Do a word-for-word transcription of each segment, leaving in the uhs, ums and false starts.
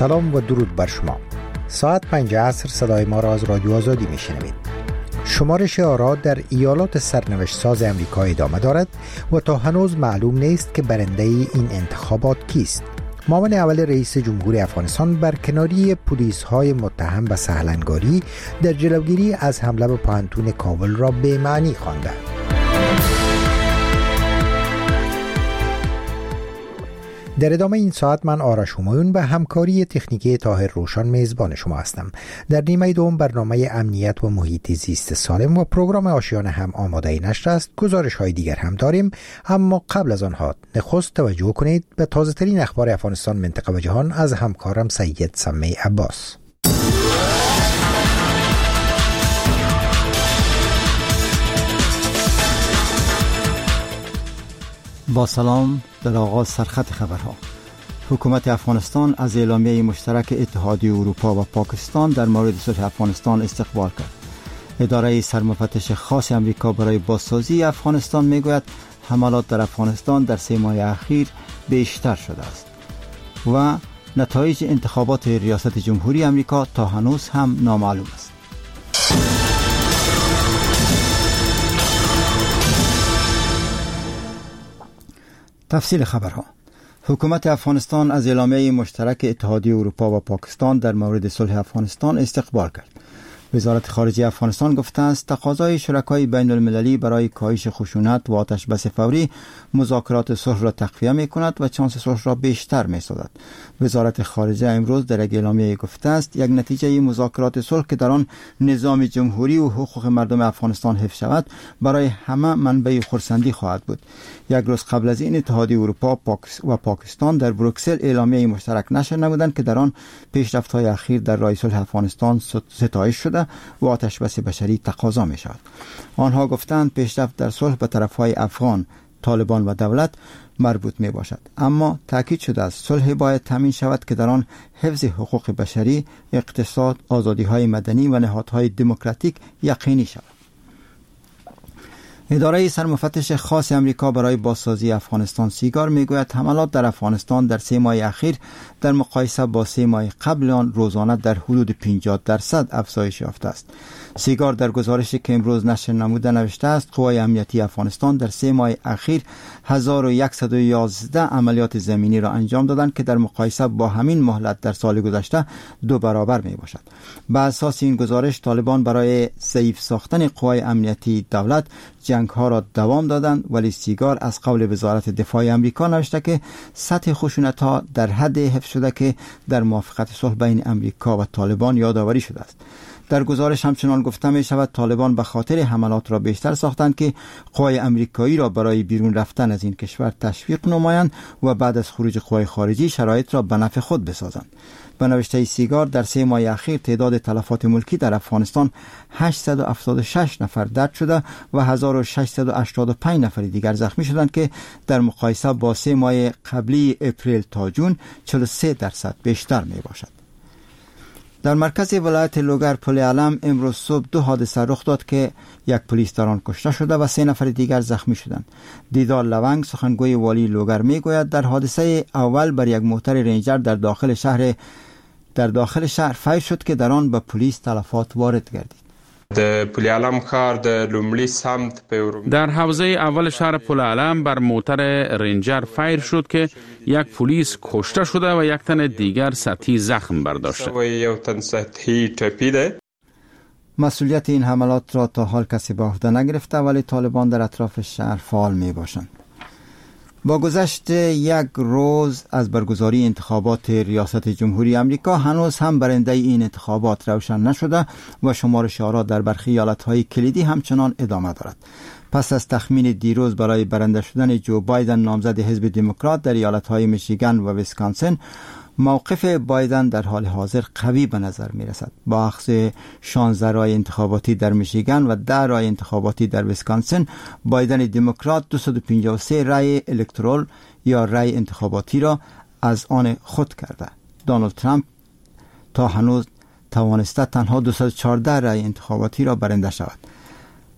سلام و درود بر شما. ساعت پنج عصر صدای ما را از رادیو آزادی میشنوید. شمارش آرا در ایالات سرنوشت ساز امریکا ادامه دارد و تا هنوز معلوم نیست که برنده این انتخابات کیست. معاون اول رئیس جمهور افغانستان برکناری پلیس های متهم به سهلنگاری در جلوگیری از حمله به پوهنتون کابل را به معنی خوانده. در ادامه این ساعت من آرش همایون به همکاری تکنیکی طاهر روشن میزبان شما هستم. در نیمه دوم برنامه امنیت و محیط زیست سالم و پروگرام آشیانه هم آماده نشر است. گزارش های دیگر هم داریم، اما قبل از آنها نخست توجه کنید به تازه ترین اخبار افغانستان، منطقه و جهان از همکارم سید سمی عباس. با سلام. در آغاز سرخط خبرها. حکومت افغانستان از اعلامیه مشترک اتحادیه اروپا و پاکستان در مورد صلح افغانستان استقبال کرد. اداره سرمفتش خاص امریکا برای بازسازی افغانستان میگوید حملات در افغانستان در سه ماه اخیر بیشتر شده است و نتایج انتخابات ریاست جمهوری امریکا تا هنوز هم نامعلوم است. تفصیل خبرها. حکومت افغانستان از اعلامیه مشترک اتحادیه اروپا و پاکستان در مورد صلح افغانستان استقبال کرد. وزارت خارجه افغانستان گفته است تقاضای شرکای بین المللی برای کاهش خشونت و آتش بس فوری مذاکرات صلح را تقویت می‌کند و شانس صلح را بیشتر می‌سازد. وزارت خارجه امروز در یک اعلامیه گفته است یک نتیجه مذاکرات صلح که در آن نظام جمهوری و حقوق مردم افغانستان حفظ شود برای همه منبع خرسندی خواهد بود. یک روز قبل از این اتحادیه اروپا و پاکستان در بروکسل اعلامیه مشترک نشر نمودند که در آن پیشرفت‌های اخیر در راه صلح افغانستان ستایش شده و آتش بس بشری تقاضا می شود. آنها گفتند پیشرفت در صلح به طرفهای افغان، طالبان و دولت مربوط می باشد، اما تاکید شده است صلح باید تامین شود که در آن حفظ حقوق بشری، اقتصاد، آزادی های مدنی و نهادهای دموکراتیک یقینی شود. اداره سرمفتش خاص امریکا برای بازسازی افغانستان سیگار میگوید حملات در افغانستان در سه ماه اخیر در مقایسه با سه ماه قبل آن روزانه در حدود پنجاه درصد افزایش یافته است. سیگار در گزارشی که امروز نشر نموده نوشته است قوای امنیتی افغانستان در سه ماه اخیر هزار و صد و یازده عملیات زمینی را انجام دادند که در مقایسه با همین مهلت در سال گذشته دو برابر می باشد. بر اساس این گزارش طالبان برای ضعیف ساختن قوای امنیتی دولت جنگ ها را دوام دادند، ولی سیگار از قول وزارت دفاع امریکا نوشته که سطح خشونت ها در حد حفظ شده که در موافقت صلح بین امریکا و طالبان یادآوری شده است. در گزارش همچنان گفته می شود طالبان به خاطر حملات را بیشتر ساختند که قوای امریکایی را برای بیرون رفتن از این کشور تشویق نمایند و بعد از خروج قوای خارجی شرایط را به نفع خود بسازند. به نوشته سیگار در سه ماه اخیر تعداد تلفات ملکی در افغانستان هشتصد و هفتاد و شش نفر درج شده و هزار و ششصد و هشتاد و پنج نفر دیگر زخمی شدند که در مقایسه با سه ماه قبلی اپریل تا جون چهل و سه درصد بیشتر می باشد. در مرکز ولایت لوگر پل علم امروز صبح دو حادثه رخ داد که یک پلیس در آن کشته شده و سه نفر دیگر زخمی شدند. دیدار لونگ سخنگوی والی لوگر میگوید در حادثه اول بر یک موتر رنجر در داخل شهر در داخل شهر فیر شد که در آن به پلیس تلفات وارد گردید. د پل علم ښار د لومړي سمت په در حوزه اول شهر پل علم بر موتر رنجر فیر شد که یک پلیس کشته شده و یک تن دیگر سطحی زخم برداشته. و یو تن سطحی ټپیده. مسئولیت این حملات را تا حال کسی به عهده نگرفته، ولی طالبان در اطراف شهر فعال می باشند. با گذشت یک روز از برگزاری انتخابات ریاست جمهوری امریکا هنوز هم برنده این انتخابات روشن نشده و شمارش آرا در برخی ایالت‌های کلیدی همچنان ادامه دارد. پس از تخمین دیروز برای برنده شدن جو بایدن نامزد حزب دموکرات در ایالت‌های میشیگان و ویسکانسین، موقف بایدن در حال حاضر قوی به نظر می رسد. با اخذ شانزده رای انتخاباتی در میشیگان و ده رای انتخاباتی در ویسکانسین، بایدن دموکرات دویست و پنجاه و سه رای الکترال یا رای انتخاباتی را از آن خود کرده. دونالد ترامپ تا هنوز توانسته تنها دویست و چهارده رای انتخاباتی را برنده شود.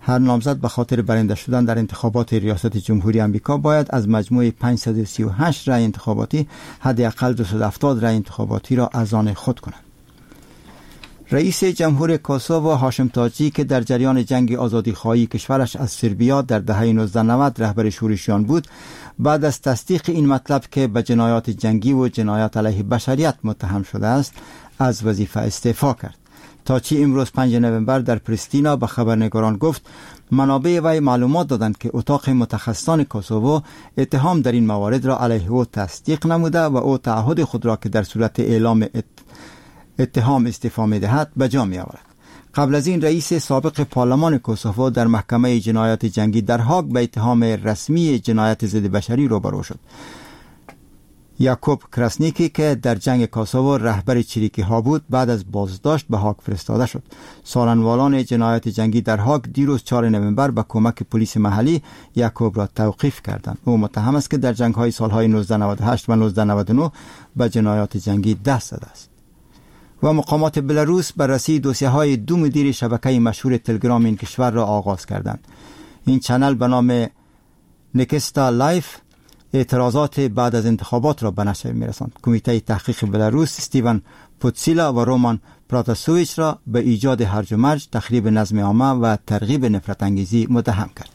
هر نامزد به خاطر برنده شدن در انتخابات ریاست جمهوری آمریکا باید از مجموع پانصد و سی و هشت رای انتخاباتی حداقل دویست و هفتاد رای انتخاباتی را از آن خود کنند. رئیس جمهور کوسوو هاشم تاجی که در جریان جنگ آزادیخواهی کشورش از سربیا در دهه نوزده نود رهبر شورشیان بود، بعد از تصدیق این مطلب که به جنایات جنگی و جنایات علیه بشریت متهم شده است، از وظیفه استعفا کرد. تاجی امروز پنجم نوامبر در پریستینا به خبرنگاران گفت منابع وی معلومات دادند که اتاق متخصصان کوسوو اتهام در این موارد را علیه او تصدیق نموده و او تعهد خود را که در صورت اعلام اتهام استعفا می‌دهد به جا می‌آورد. قبل از این رئیس سابق پارلمان کوسوو در محکمه جنایات جنگی در هاگ به اتهام رسمی جنایت ضد بشری روبرو شد. یاکوب کراسنیکی که در جنگ کوسوو رهبر چریکی ها بود، بعد از بازداشت به هاگ فرستاده شد. سالنوالان جنایت جنگی در هاگ دیروز چهارم نوامبر با کمک پلیس محلی یاکوب را توقیف کردند. او متهم است که در جنگ‌های سال‌های نوزده نود و هشت و نوزده نود و نه به جنایات جنگی دست زده است. و مقامات بلاروس بررسی دوسیه‌های دو مدیر شبکه مشهور تلگرام این کشور را آغاز کردند. این چنل به نام نکستا لایف اعتراضات بعد از انتخابات را به نشر می‌رساند. کمیته تحقیق بلاروس استیون پوتسیلا و رومان پراتاسویچ را به ایجاد هرج و مرج، تخریب نظم عامه و ترغیب نفرت انگیزی متهم کرد.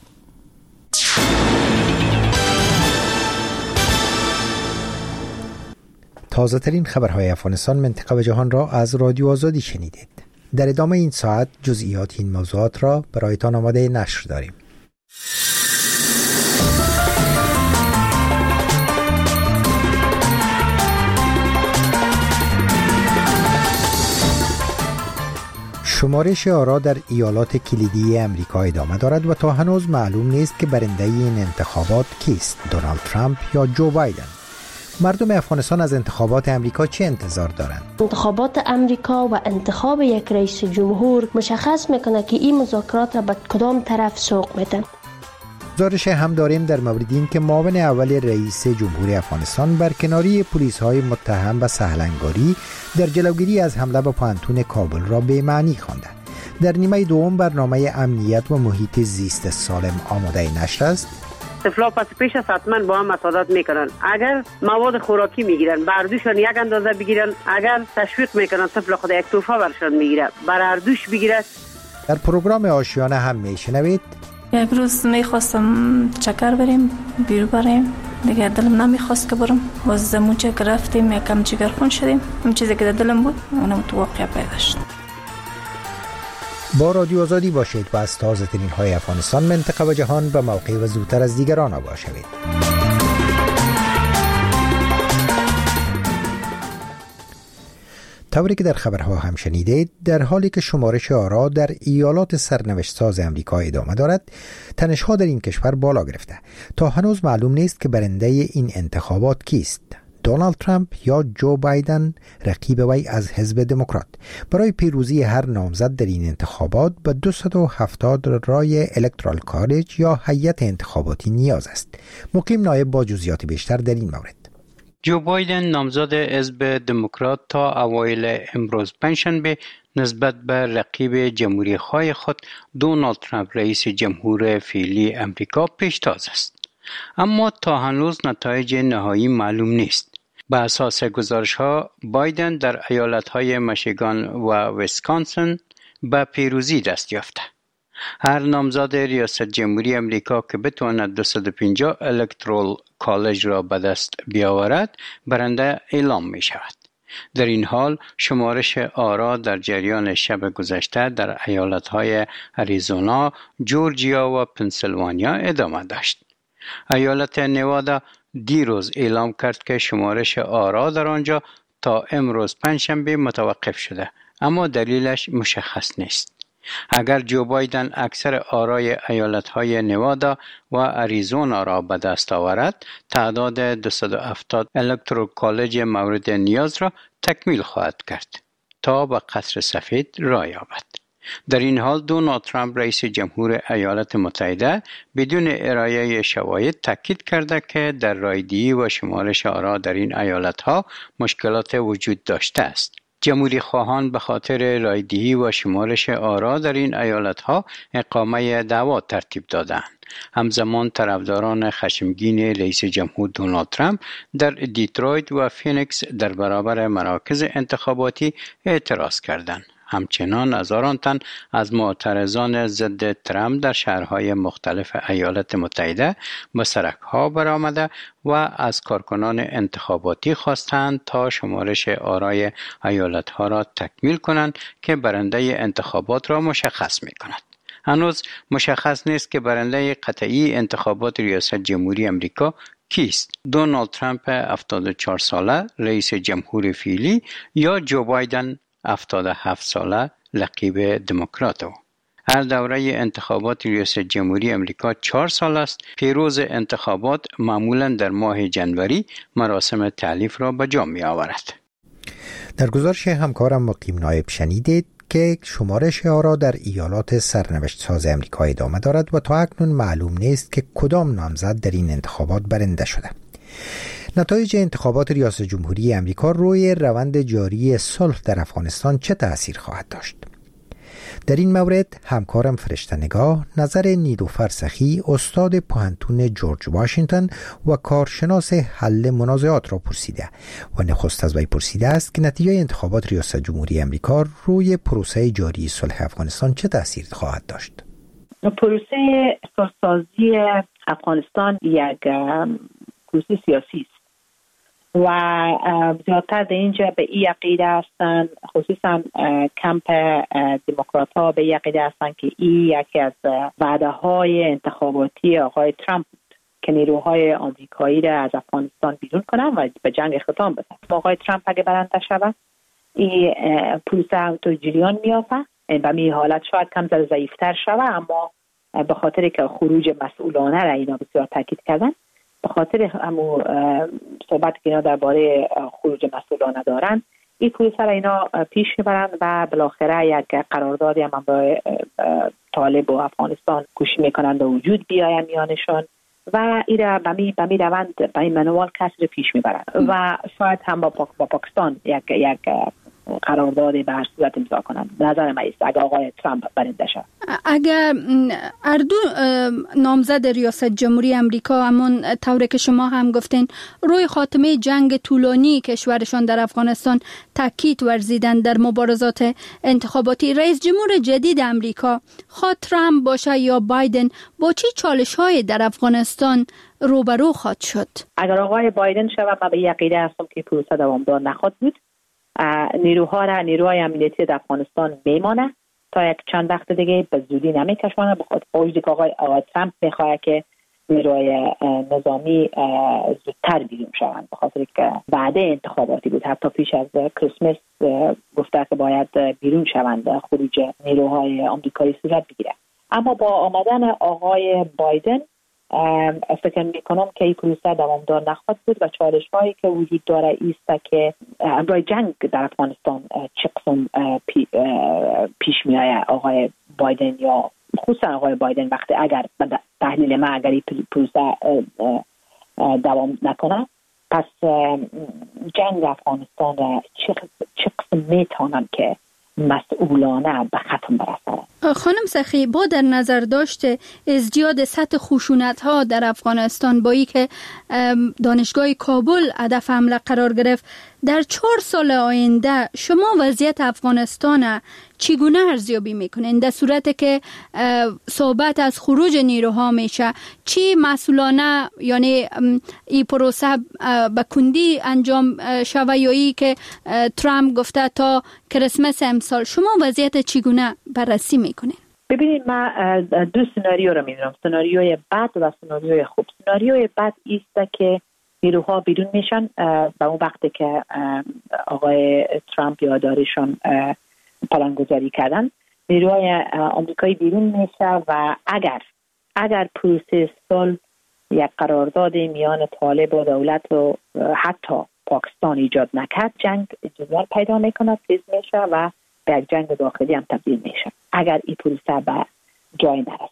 تازه ترین خبرهای افغانستان، منطقه و جهان را از رادیو آزادی شنیدید. در ادامه این ساعت جزئیات این موضوعات را برایتان آماده نشر داریم. شمارش آرا در ایالات کلیدی امریکا ادامه دارد و تا هنوز معلوم نیست که برنده این انتخابات کیست، دونالد ترامپ یا جو بایدن. مردم افغانستان از انتخابات امریکا چه انتظار دارند؟ انتخابات امریکا و انتخاب یک رئیس جمهور مشخص میکنه که این مذاکرات را به کدام طرف سوق میدن. گزارش هم داریم در مورد این که معاون اول رئیس جمهور افغانستان برکناری پلیس‌های متهم به سهلنگاری در جلوگیری از حمله به پوهنتون کابل را به معنی خوانده. در نیمه دوم برنامه امنیت و محیط زیست سالم آماده نشر است. طفلا پس پیش از حتما با هم مساعدت میکنن. اگر مواد خوراکی میگیرن بردوشان یک اندازه بگیرن، اگر تشویق میکنن طفل خود یک توفه برشان میگیره بر اردوش بگیره. در پروگرام آشیانه هم میشنوید یک روز میخواستم چکر بریم بیرو بریم، دیگه دلم نمیخواست که برم. باز زمون چه رفتیم یکم جگرخون شدیم، اون چیزی که دلم بود اونم تو واقع پیدا شد. با رادیو آزادی باشید و از تازه ترین های افغانستان، منطقه و جهان به موقع و زودتر از دیگران آگاه شوید. طوری که در خبرها هم شنیدید، در حالی که شمارش آرا در ایالات سرنوشت ساز امریکا ادامه دارد، تنش‌ها در این کشور بالا گرفته. تا هنوز معلوم نیست که برنده این انتخابات کیست، دونالد ترامپ یا جو بایدن رقیب وی از حزب دموکرات. برای پیروزی هر نامزد در این انتخابات به دویست و هفتاد رای الکترال کالج یا هیئت انتخاباتی نیاز است. مقیم نایب با جزئیات بیشتر در این مورد. جو بایدن نامزد حزب دموکرات تا اوایل امروز پنجشنبه نسبت به رقیب جمهوری خواه خود دونالد ترامپ رئیس جمهور فعلی امریکا پیشتاز است. اما تا هنوز نتایج نهایی معلوم نیست. به اساس گزارش‌ها بایدن در ایالت‌های میشیگان و ویسکانسن به پیروزی دست یافته. هر نامزد ریاست جمهوری امریکا که بتواند دویست و پنجاه الکترال کالج را به دست بیاورد برنده اعلام می شود. در این حال شمارش آرا در جریان شب گذشته در ایالت‌های اریزونا، جورجیا و پنسیلوانیا ادامه داشت. ایالت نوادا دیروز اعلام کرد که شمارش آرا در آنجا تا امروز پنجشنبه متوقف شده، اما دلیلش مشخص نیست. اگر جو بایدن اکثر آرای ایالت‌های نوادا و اریزونا را به دست آورد، تعداد دویست و هفتاد الکترال کالج مورد نیاز را تکمیل خواهد کرد تا به قصر سفید راه یابد. در این حال دونالد ترامپ رئیس جمهور ایالات متحده بدون ارائه شواهد تاکید کرده که در رایدهی و شمارش آرا در این ایالت‌ها مشکلات وجود داشته است. جمهوری خواهان به خاطر رایدهی و شمارش آرا در این ایالت‌ها اقامه دعوا ترتیب دادند. همزمان طرفداران خشمگین رئیس جمهور دونالد ترامپ در دیترویت و فینیکس در برابر مراکز انتخاباتی اعتراض کردند. همچنان هزاران تن از معترضان ضد ترامپ در شهرهای مختلف ایالات متحده به سرک‌ها برآمده و از کارکنان انتخاباتی خواستند تا شمارش آرای ایالت‌ها را تکمیل کنند که برنده انتخابات را مشخص می‌کند. هنوز مشخص نیست که برنده قطعی انتخابات ریاست جمهوری امریکا کیست؟ دونالد ترامپ هفتاد و چهار ساله رئیس جمهور فعلی یا جو بایدن هفتاد و هفت ساله رقیب دموکرات او. هر دوره انتخابات ریاست جمهوری امریکا چهار سال است. پیروز انتخابات معمولا در ماه جنوری مراسم تحلیف را به جا می آورد. در گزارش همکارم مقیم نایب شنیدید که شمارش آرا در ایالات سرنوشت ساز امریکا ادامه دارد و تا اکنون معلوم نیست که کدام نامزد در این انتخابات برنده شده. نتایج انتخابات ریاست جمهوری امریکا روی روند جاری صلح در افغانستان چه تأثیر خواهد داشت؟ در این مورد همکارم فرشته نگاه نظر نیلوفر سخی استاد پوهنتون جورج واشنگتن و کارشناس حل منازعات را پرسیده و نخست از وی پرسیده است که نتیجه انتخابات ریاست جمهوری امریکا روی پروسه جاری صلح افغانستان چه تأثیر خواهد داشت؟ پروسه صلح‌سازی افغانستان یک پروسه سیاسی است و زیادتر در اینجا به این عقیده هستند، خصوصا کمپ دموکرات ها به این عقیده هستند که این یکی از وعده های انتخاباتی آقای ترامپ بود که نیروهای آمریکایی را از افغانستان بیرون کنند و به جنگ ختام بدن. آقای ترامپ اگه برنده شود این پروسه همونطور جریان میافته، به می حالت شاید کم زر ضعیفتر شود، اما به خاطر که خروج مسئولانه را اینا بسیار تاکید کردن، به خاطر همون صحبت که اینا درباره خروج مسئولانه دارن، این پروسه را اینا پیش میبرند و بالاخره یک قراردادی هم برای طالب و افغانستان کوشش میکنند و وجود بیایم میانشان و این را به می به می روند به این منوال کسی رو پیش میبرند و شاید هم با, پاک با پاکستان یک یک قراردادی به هر صورت امضا کنند. نظر من است اگر آقای ترامپ برنده شود. اگر اردو نامزد ریاست جمهوری امریکا همون طوری که شما هم گفتین روی خاتمه جنگ طولانی کشورشان در افغانستان تاکید ورزیدن در مبارزات انتخاباتی، رئیس جمهور جدید امریکا خواه ترامپ باشه یا بایدن با چه چالش‌های در افغانستان روبرو خواهد شد؟ اگر آقای بایدن شود من به یقینه هستم که پروسه دوامدار نخواهد بود. نیروها را نیروهای امنیتی در افغانستان میمانه تا یک چند وقت دیگه به زودی نمیکشونه، بخاطر وجودی که آقای ترامپ میخواد که نیروهای نظامی زودتر بیرون شوند، بخاطر که وعده انتخاباتی بود، حتی پیش از کریسمس گفته که باید بیرون شوند، خروج نیروهای آمریکایی صورت بگیره. اما با آمدن آقای بایدن فکر میکنم که این پروسه دوامدار نخواهد بود و چالش هایی که وجود داره ایست که برای جنگ در افغانستان چه قسم پی پیش میآید آقای بایدن یا خصوصا آقای بایدن وقتی اگر تحلیل ما اگر این پروسه دوام نکنه، پس جنگ افغانستان چه قسم میتونم که مسئولانه به ختم برسه. خانم سخی، با در نظر داشته ازدیاد سطح خشونت ها در افغانستان با ای که دانشگاه کابل هدف حمله قرار گرفت، در چهار سال آینده شما وضعیت افغانستان چگونه ارزیابی میکنین؟ در صورتی که صحبت از خروج نیروها میشه، چی مسئولانه یعنی این پروسه به کندی انجام شوه یا ای که ترامپ گفته تا کریسمس امسال، شما وضعیت چگونه بررسی میکنین؟ ببینید من دو سناریو رو میدونم، سناریوی بد و سناریوی خوب. سناریوی بد ایست که نیروها بیرون میشن به اون وقتی که آقای ترامپ یادداریشان پلانگذاری کردن، نیروهای آمریکایی بیرون میشه و اگر اگر پروسه صلح یک قرارداد میان طالب و دولت و حتی پاکستان ایجاد نکرد، جنگ جدول پیدا میکنه، تیز میشه و به یک جنگ داخلی هم تبدیل میشه اگر این پروسه به جای نرسه.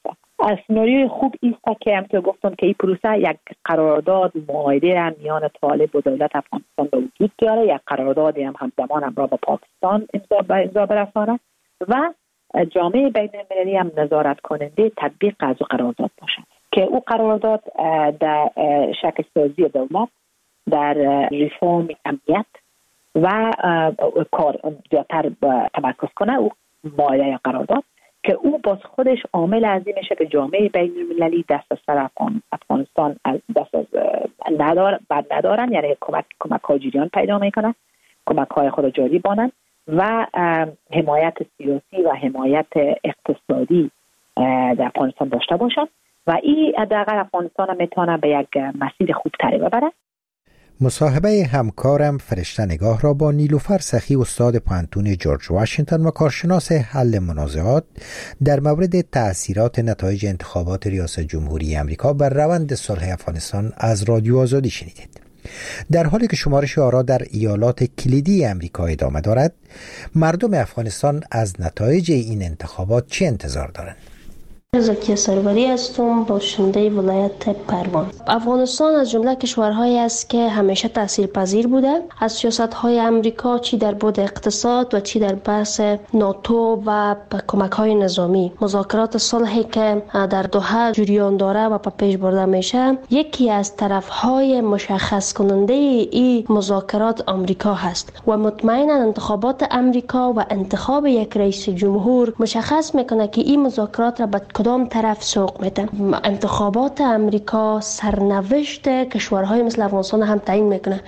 سناریوی خوب است که همونطور گفتم که این پروسه یک قرارداد معاهده را میان طالب و دولت افغانستان به وجود بیاره، یک قراردادی هم همزمان هم را با پاکستان امضا به امضا برسانه و جامعه بین المللی هم نظارت کننده تطبیق از قرارداد باشد که او قرارداد در شکل سازی دولت، در ریفرم امنیت و کار زیادتر تمرکز کنه. او معاهده قرارداد که او باز خودش عامل عظیم میشه که جامعه بین المللی دست از سر افغانستان دست از ندار بر ندارن، یعنی کمک کمک های جریان پیدا میکنن، کمک های خود جاری بانن و حمایت سیاسی و حمایت اقتصادی در افغانستان داشته باشن و این حداقل افغانستان هم میتونه به یک مسیر خوبتری ببره. مصاحبه همکارم فرشته نگاه را با نیلوفر سخی استاد پانتون جورج واشنگتن و کارشناس حل منازعات در مورد تأثیرات نتایج انتخابات ریاست جمهوری امریکا بر روند صلح افغانستان از رادیو آزادی شنیدید. در حالی که شمارش آرا در ایالات کلیدی امریکا ادامه دارد، مردم افغانستان از نتایج این انتخابات چه انتظار دارند؟ زکی سروری هستم، باشنده ولایت پروان. افغانستان از جمله کشورهایی است که همیشه تاثیرپذیر بوده از سیاست‌های امریکا، چی در بعد اقتصاد و چی در بحث ناتو و کمک‌های نظامی. مذاکرات صلحی که در دوحه جریان داره و په پیش برده میشه، یکی از طرف‌های مشخص کننده این مذاکرات آمریکا هست و مطمئنا انتخابات امریکا و انتخاب یک رئیس جمهور مشخص میکنه که این مذاکرات را به کدام طرف سوق میده. انتخابات امریکا سرنوشت کشورهای مثل افغانستان هم تعیین میکنه.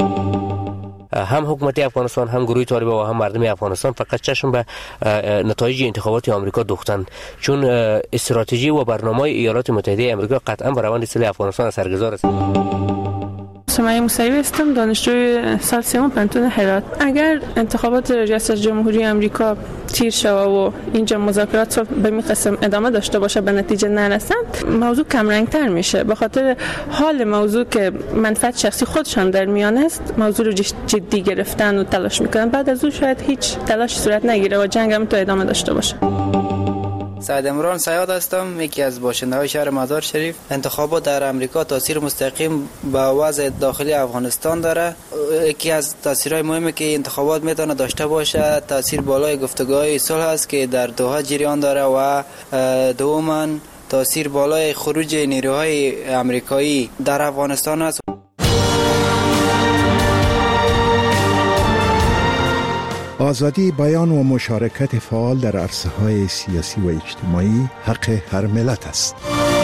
هم حکومت افغانستان، هم گروه طالبان و هم مردم افغانستان فقط چشم به نتایج انتخابات آمریکا دوختند، چون استراتژی و برنامه ایالات متحده آمریکا قطعا بر روند صلح افغانستان اثرگذار است. سمیه موسوی هستم، دانشجوی سال سوم پانتون هرات. اگر انتخابات ریاست جمهوری آمریکا تیر شود و اینجا مذاکرات به این قسم ادامه داشته باشه به نتیجه نرسند، موضوع کم رنگ تر میشه. به خاطر حال موضوع که منفعت شخصی خودشان در میان است، موضوع رو جدی گرفتن و تلاش میکنن. بعد از اون شاید هیچ تلاش صورت نگیره و جنگ هم تو ادامه داشته باشه. سعید عمران سیاد هستم، یکی از باشنده‌های شهر مزار شریف. انتخابات در امریکا تاثیر مستقیم به وضع داخلی افغانستان داره. یکی از تاثیرهای مهمی که انتخابات میتونه داشته باشه تاثیر بالای گفتگوهای صلح است که در دوحه جریان داره و دوماً تاثیر بالای خروج نیروهای امریکایی در افغانستان است. آزادی بیان و مشارکت فعال در عرصه‌های سیاسی و اجتماعی حق هر ملت است.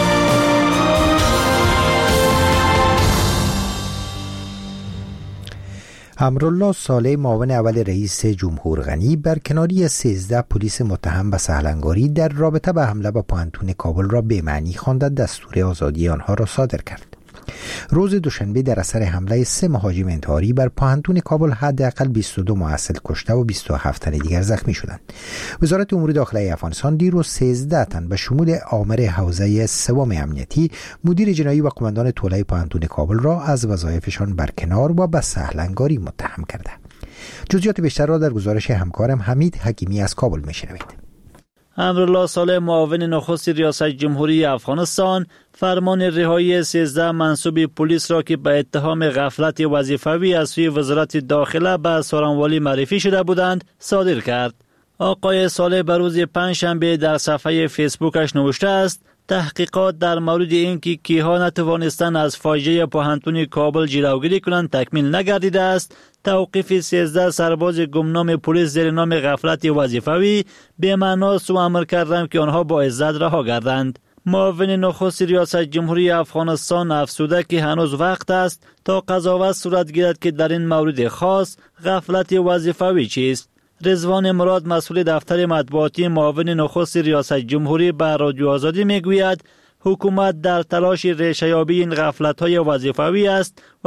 امرالله صالح، معاون اول رئیس جمهور غنی، برکناری سیزده پلیس متهم به سهلنگاری در رابطه به حمله به پانتون کابل را به معنی خواند، دستور آزادی آنها را صادر کرد. روز دوشنبه در اثر حمله سه مهاجم انتحاری بر پانتون کابل حداقل بیست و دو محصل کشته و بیست و هفت تن دیگر زخمی شدند. وزارت امور داخلی افغانستان دیروز سیزده تن به شمول آمر حوزه سوم امنیتی، مدیر جنایی و قماندان توله پانتون کابل را از وظایفشان برکنار و به سهلنگاری متهم کرده. جزئیات بیشتر را در گزارش همکارم حمید حکیمی از کابل میشنوید. امرالله صالح، معاون نخست ریاست جمهوری افغانستان، فرمان رهایی سیزده منصوب پلیس را که به اتهام غفلت وظیفوی از سوی وزارت داخله به سارنوالی معرفی شده بودند صادر کرد. آقای صالح به روز پنجشنبه در صفحه فیسبوکش نوشته است: تحقیقات در مورد اینکه کیها نتوانستند از فاجعه پانتون کابل جلوگیری کنند تکمیل نگردیده است. توقیف سیزده سرباز گمنام پلیس زیر نام غفلت وظیفوی به معناست و امر کردند که آنها با عزت رها گردند. معاون نخست ریاست جمهوری افغانستان افزوده که هنوز وقت است تا قضاوت صورت گیرد که در این مورد خاص غفلت وظیفوی چیست. رضوان مراد، مسئول دفتر مطبوعاتی معاون نخست ریاست جمهوری، به رادیو آزادی میگوید حکومت در تلاش ریشه‌یابی این غفلت‌های وظیفوی است و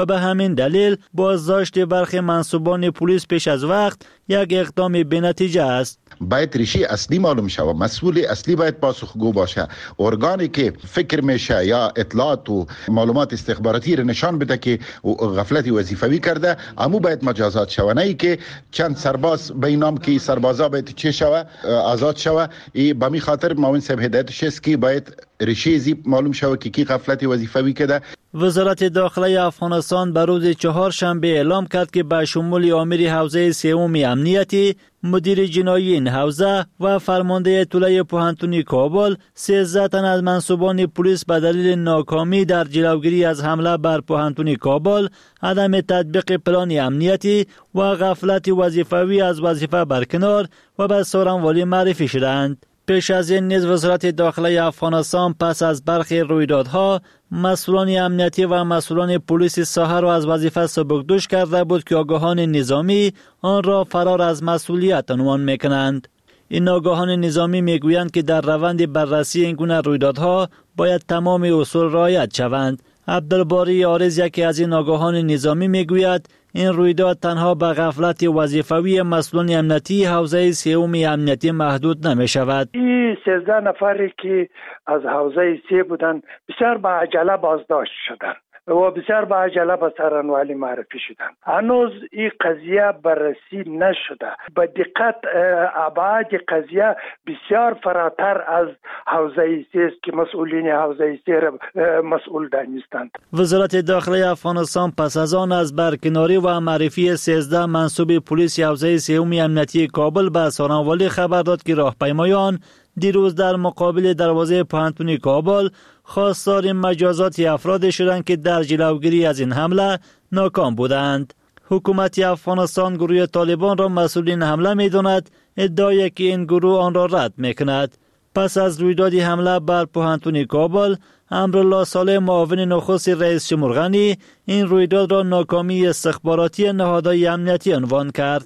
و به همین دلیل بازداشت برخی منصوبان پلیس پیش از وقت یک اقدام بی‌نتیجه است. باید ریشه اصلی معلوم شه و مسئول اصلی باید پاسخگو باشه. ارگانی که فکر میشه یا اطلاعات و معلومات استخباراتی را نشان بده که غفلت وظیفوی کرده، امو باید مجازات شوه، نه ای که چند سرباز به نام که سربازا باید چه شوه آزاد شوه. ای به می خاطر معاون صاحب هدایتش است که باید ریشه زی معلوم شوه که کی غفلت وظیفوی کرده. وزارت داخله افغانستان بر روز چهارشنبه اعلام کرد که به شمول امیر حوزه سوم امنیتی، مدیر جنایی این حوزه و فرمانده طلایه پوهنتون کابل سیزده تن از منصوبان پلیس به دلیل ناکامی در جلوگیری از حمله بر پوهنتون کابل، عدم تطبیق پلان امنیتی و غفلت وظیفوی از وظیفه برکنار و به سارنوالی معرفی شدند. پیش از این نیز وزارت داخله افغانستان پس از برخی رویدادها مسئولان امنیتی و مسئولان پلیس ساحه را از وظیفه سبکدوش کرده بود که آگاهان نظامی آن را فرار از مسئولیت عنوان میکنند. این آگاهان نظامی میگویند که در روند بررسی این گونه رویدادها باید تمام اصول رعایت شوند. عبدالباری عارض یکی از این آگاهان نظامی میگوید این رویداد تنها به غفلت وظیفوی مسئولان امنیتی حوزه سوم امنیتی محدود نمی شود. این سیزده نفری که از حوزه سی بودن بسیار با عجله بازداشت شدند و بسیار با عجله به سارنوالی معرفی شدند. هنوز این قضیه بررسی نشده. به دقت ابعاد قضیه بسیار فراتر از حوزه سی است که مسئولین حوزه سی را مسئول دانستند. وزارت داخله افغانستان پس از آن از برکناری و معرفی سیزده منصوب پلیس حوزه سوم امنیتی کابل به سارنوالی خبر داد که راهپیمایان دیروز در مقابل دروازه پوهنتون کابل خواستار مجازات افراد شدند که در جلوگیری از این حمله ناکام بودند. حکومت افغانستان گروه طالبان را مسئول این حمله می داند، ادعای که این گروه آن را رد می کند. پس از رویداد حمله بر پوهنتون کابل، امرالله صالح معاون نخست رئیس جمهور غنی این رویداد را ناکامی استخباراتی نهادهای امنیتی عنوان کرد.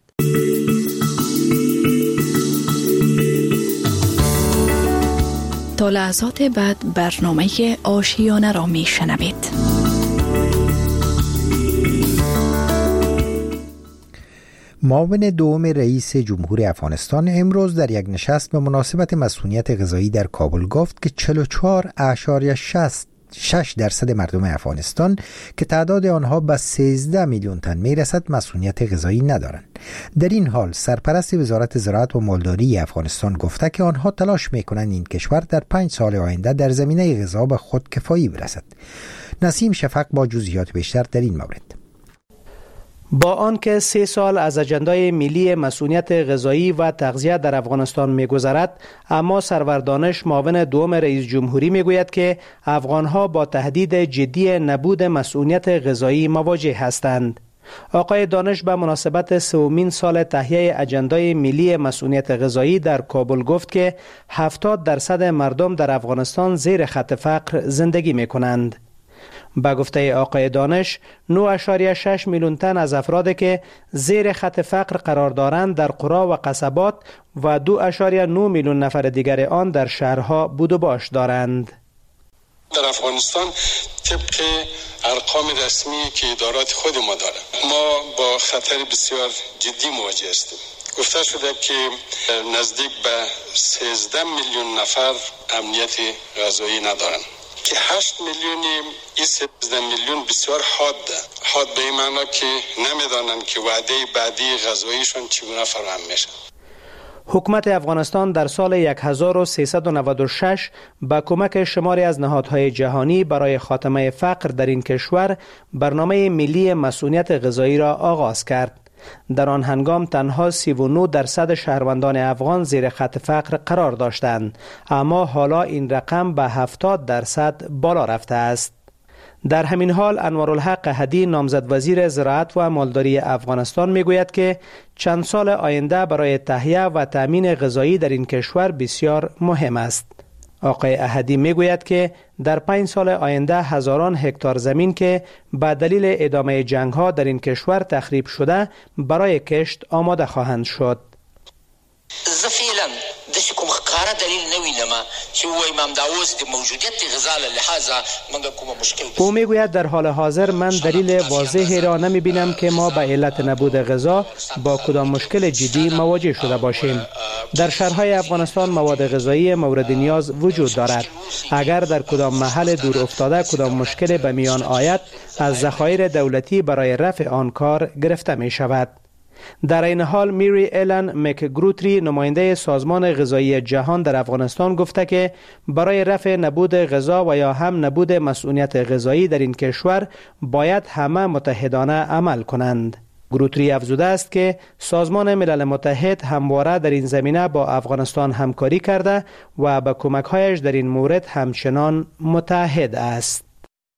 تا لحظات بعد برنامه آشیانه را می شنوید. معاون دوم رئیس جمهور افغانستان امروز در یک نشست به مناسبت مسئولیت غذایی در کابل گفت که چهل و چهار اشاریه شش درصد مردم افغانستان که تعداد آنها به سیزده میلیون تن میرسد مسئولیت غذایی ندارند. در این حال سرپرست وزارت زراعت و مالداری افغانستان گفته که آنها تلاش میکنند این کشور در پنج سال آینده در زمینه غذا به خودکفایی برسد. نسیم شفق با جزئیات بیشتر در این مورد. با آنکه سه سال از اجندای ملی مسئولیت غذایی و تغذیه در افغانستان می‌گذرد، اما سرور دانش معاون دوم رئیس جمهوری میگوید که افغانها با تهدید جدی نبود مسئولیت غذایی مواجه هستند. آقای دانش به مناسبت سومین سال تهیه اجندای ملی مسئولیت غذایی در کابل گفت که هفتاد درصد مردم در افغانستان زیر خط فقر زندگی می‌کنند. با گفته آقای دانش، نه اشاریه شش میلیون تن از افرادی که زیر خط فقر قرار دارند در قرا و قصبات و دو اشاریه نه میلیون نفر دیگر آن در شهرها بود و باش دارند. در افغانستان طبق ارقام رسمی که ادارات خود ما دارند، ما با خطر بسیار جدی مواجه هستیم. گفته شده که نزدیک به سیزده میلیون نفر امنیت غذایی ندارند که هشت میلیونی این سیزده میلیون بسیار حاده. حاد به این معنا که نمیدانند که وعده بعدی غذاییشون چگونه فراهم میشه. حکومت افغانستان در سال هزار و سیصد و نود و شش با کمک شماری از نهادهای جهانی برای خاتمه فقر در این کشور برنامه ملی مسئولیت غذایی را آغاز کرد. در آن هنگام تنها سی و نه درصد شهروندان افغان زیر خط فقر قرار داشتند، اما حالا این رقم به هفتاد درصد بالا رفته است. در همین حال انوارالحق هدی نامزد وزیر زراعت و مالداری افغانستان میگوید که چند سال آینده برای تهیه و تامین غذایی در این کشور بسیار مهم است. آقای احدی میگوید که در پنج سال آینده هزاران هکتار زمین که به دلیل ادامه جنگ ها در این کشور تخریب شده برای کشت آماده خواهند شد. زه فعلا د کوم ښکار ښکاره دلیل نه وینم چې وایم همدا اوس د موجودیت غذا له لحاظه موږ کومه مشکل. او میگوید در حال حاضر من دلیل واضحی را نمی بینم که ما به علت نبود غذا با کدام مشکل جدی مواجه شده باشیم. در شهرهای افغانستان مواد غذایی مورد نیاز وجود دارد. اگر در کدام محل دور افتاده کدام مشکل به میان آید، از ذخایر دولتی برای رفع آن کار گرفته می شود. در این حال میری ایلن مکگروتری نماینده سازمان غذایی جهان در افغانستان گفته که برای رفع نبود غذا و یا هم نبود مسئولیت غذایی در این کشور باید همه متحدانه عمل کنند. گروتری افزوده است که سازمان ملل متحد همواره در این زمینه با افغانستان همکاری کرده و به کمک‌هایش در این مورد همچنان متحد است.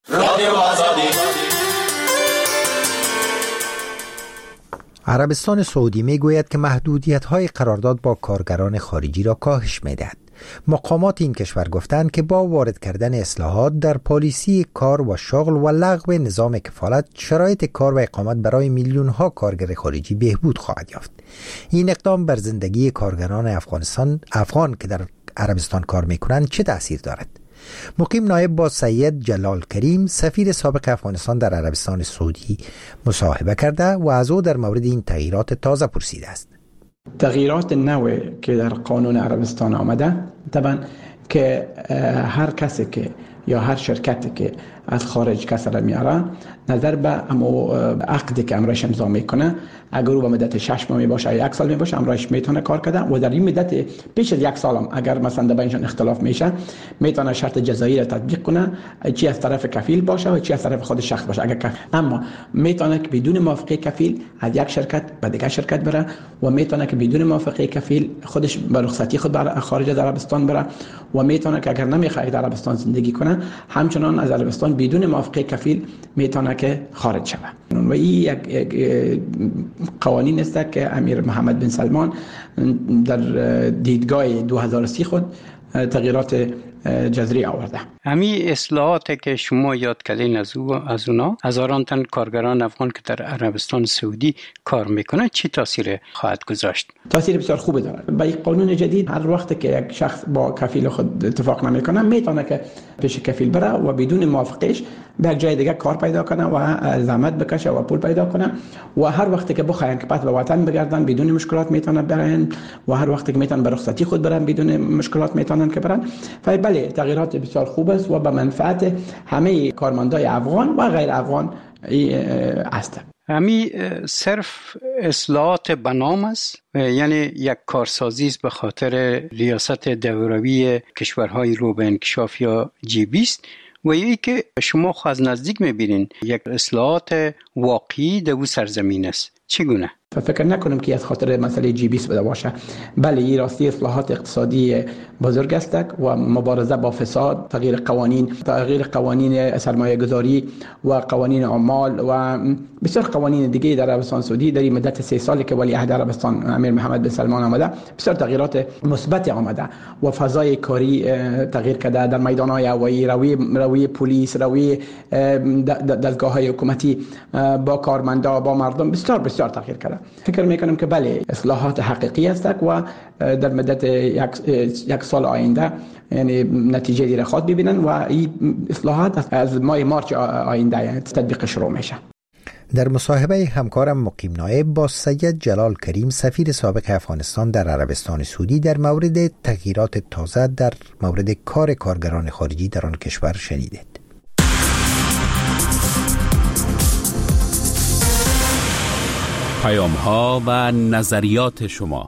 عربستان سعودی می گوید که محدودیت‌های قرارداد با کارگران خارجی را کاهش می‌دهد. مقامات این کشور گفتند که با وارد کردن اصلاحات در پالیسی کار و شغل و لغو نظام کفالت، شرایط کار و اقامت برای میلیون‌ها کارگر خارجی بهبود خواهد یافت. این اقدام بر زندگی کارگران افغانستان افغان که در عربستان کار می‌کنند چه تأثیر دارد؟ مقیم نایب با سید جلال کریم سفیر سابق افغانستان در عربستان سعودی مصاحبه کرده و از او در مورد این تغییرات تازه پرسیده است. تغییرات نوعی که در قانون عربستان آمده، طبعا که هر کسی که یا هر شرکتی که از خارج کسی را میاره، نظر به امو عقدی که امرایش امضا میکنه، اگر او به مدت شش ماه باشه یا یک سال باشه، امرایش میتونه کار کنه و در این مدت پیش از یک سال هم اگر مثلا بینشان اختلاف میشه، میتونه شرط جزایی را تطبیق کنه، چی از طرف کفیل باشه و چی از طرف خود شخص باشه. اگر کفیل، اما میتونه که بدون موافقه کفیل از یک شرکت به دیگر شرکت بره و میتونه که بدون موافقه کفیل خودش به رخصتی خود بر خارج از عربستان بره و میتونه که اگر نمیخواد در عربستان زندگی کنه، همچنان از عربستان بدون موافقه کفیل میتونه که خارج شود. و این یک قوانین است که امیر محمد بن سلمان در دیدگاه دو هزار و سی خود تغییرات جذری آورده. همین اصلاحاتی که شما یاد کردین از او از اونا، هزاران تن کارگران افغان که در عربستان سعودی کار میکنه، چی تاثیر خواهد گذاشت؟ تاثیر بسیار خوبی داره. با این قانون جدید هر وقت که یک شخص با کفیل خود اتفاق نمیکنه، میتونه که پیش کفیل بره و بدون موافقش به یک جای دیگه کار پیدا کنه و زحمت بکشه و پول پیدا کنه و هر وقت که بخواین که پس به وطن بگردن بدون مشکلات میتونه برن و هر وقت که میتونن به رخصتی خود برن بدون مشکلات میتونن که برن. بله، تغییرات بسیار خوب است و به منفعت همه کارمندای افغان و غیر افغان است. همین صرف اصلاحات بنام است، یعنی یک کارسازی است به خاطر ریاست دوروی کشورهای رو به انکشاف یا جی بیست و یکی که شما خود از نزدیک میبینین یک اصلاحات واقعی در او سرزمین است. چگونه؟ فکر نکنم که از خاطر مسئله جی بیست بوده باشه. بله، این راستی اصلاحات اقتصادی بزرگ است و مبارزه با فساد، تغییر قوانین، تغییر قوانین سرمایه گذاری و قوانین اعمال و بسیار قوانین دیگه در عربستان سعودی در این مدت سه سالی که ولی عهد عربستان امیر محمد بن سلمان آمده، بسیار تغییرات مثبت آمده و فضای کاری تغییر کرده. در میدان‌های هوایی، روی روی پلیس، روی دستگاه‌های حکومتی با کارمندا، با مردم بسیار بسیار تغییر کرده. فکر میکنم که بله، اصلاحات حقیقی است و در مدت یک, یک سال آینده یعنی نتیجه دیره خواهد ببینن و این اصلاحات از ماه مارچ آینده تطبیق شروع میشه. در مصاحبه همکارم مقیم نایب با سید جلال کریم سفیر سابق افغانستان در عربستان سعودی در مورد تغییرات تازه در مورد کار کارگران خارجی در آن کشور شنیدید. پیام ها و نظریات شما.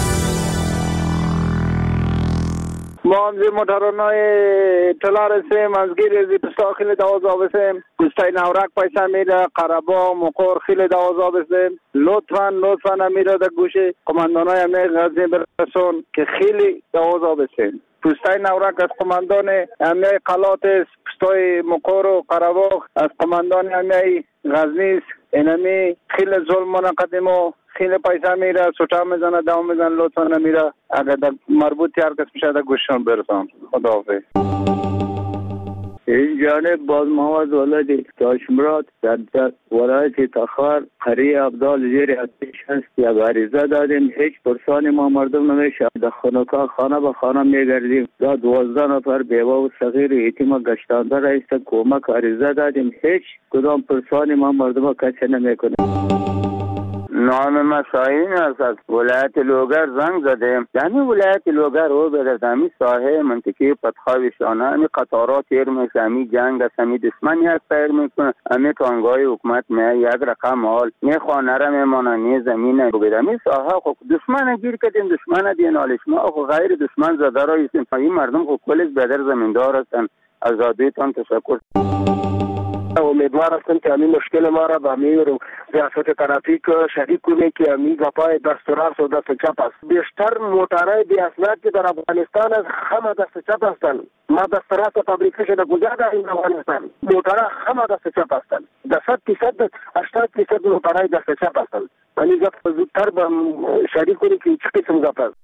ما هم زی موترانای اطلاع رسیم از گیر زی پستا خیلی دوازا بسیم گستای نورک پیسا میره قربا مقور خیلی دوازا بسیم لطفا لطفا امیره در گوش کماندانای امی غزنی برسون که خیلی دوازا بسیم. پستای نورک از کماندان امی قلات است، پستای مقور و قربا از کماندان امی غزنی است. اینمی خیلی ظلم منقدم و خیلی پیسا میره، سوچا میزنه، داو میزنه، لطفا نمیره. اگر در مربوطی هر کس میشه در گوششون برسان. خداحافظ. جانب باز محمد ولد داشمراد در ولایت تخار قریه عبدال زیر اتش هست. یک عریضه دادیم، هیچ پرسانی ما مردم نمیشه. در خانوکا خانه به خانه میگردیم. دا دوازده نفر بیوه و صغیر یتیم گشتانده رئیس کمک عریضه دادیم، هیچ کدام پرسانی ما مردم کسی نمیکنه. نام ما شاهین است. از ولایت لوگر زنگ زدیم. یعنی ولایت لوگر رو به دمی ساحه منطقه پتخاوی شانه امی قطارات تیر میشه، امی جنگ است، امی دشمنی هست تیر میکنه، امی تانگای حکومت می یک رقم حال نی خانه را میمانه نی زمینه رو بدمی ساحه خب دشمن گیر کردیم، دشمن دینالش ما خب غیر دشمن زده را ایستیم. این مردم خب کلش بدر زمیندار هستن. آزادیتان تشکر. امیدوار هستم که همین مشکل ما را به امیر ریاست ترافیک شریک کنه که همین گپای دست راست و دست چپ است. بیشتر موترهای بی اسناد که در افغانستان است همه دست چپ هستند. ما دست راست فابریکه شده کجا داریم افغانستان؟ موترها همه دست چپ هستند. در صد فیصد هشتاد فیصد موترهای دست چپ هستند. ولی گپ زودتر به شریک کنه که چه قسم گپ است.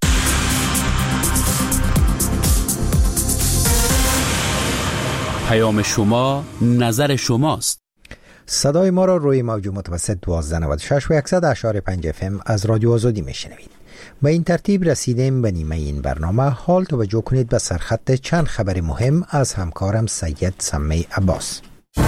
پیام شما، نظر شماست. صدای ما را روی موج متوسط دوازده نود و شش و صد و اشار پنج اف ام از رادیو آزادی میشنوید. به این ترتیب رسیدیم به نیمه این برنامه. حال توجه کنید به سرخط چند خبر مهم از همکارم سید سمی عباس.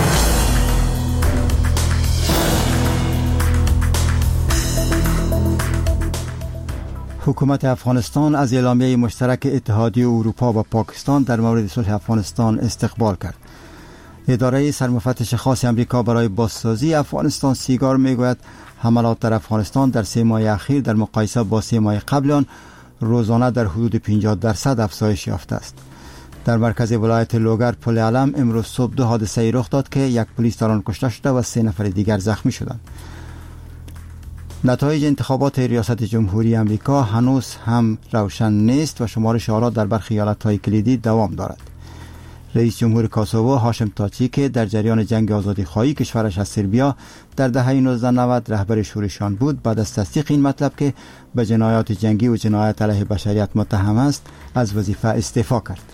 حکومت افغانستان از اعلامیه مشترک اتحادیه اروپا و پاکستان در مورد صلح افغانستان استقبال کرد. اداره سرمفتش خاص امریکا برای بازسازی افغانستان سیگار میگوید حملات در افغانستان در سه ماه اخیر در مقایسه با سه ماه قبل آن روزانه در حدود پنجاه درصد افزایش یافته است. در مرکز ولایت لوگر پل علم امروز صبح دو حادثه رخ داد که یک پلیس در آن کشته شده و سه نفر دیگر زخمی شدند. نتایج انتخابات ریاست جمهوری امریکا هنوز هم روشن نیست و شمارش آرا در برخی ایالت‌های کلیدی دوام دارد. رئیس جمهور کاسوو هاشم تاچی که در جریان جنگ آزادیخواهی کشورش از سربیا در دهه نوزده نود رهبر شورشیان بود، بعد از تصدیق این مطلب که به جنایات جنگی و جنایت علیه بشریت متهم است از وظیفه استعفا کرد.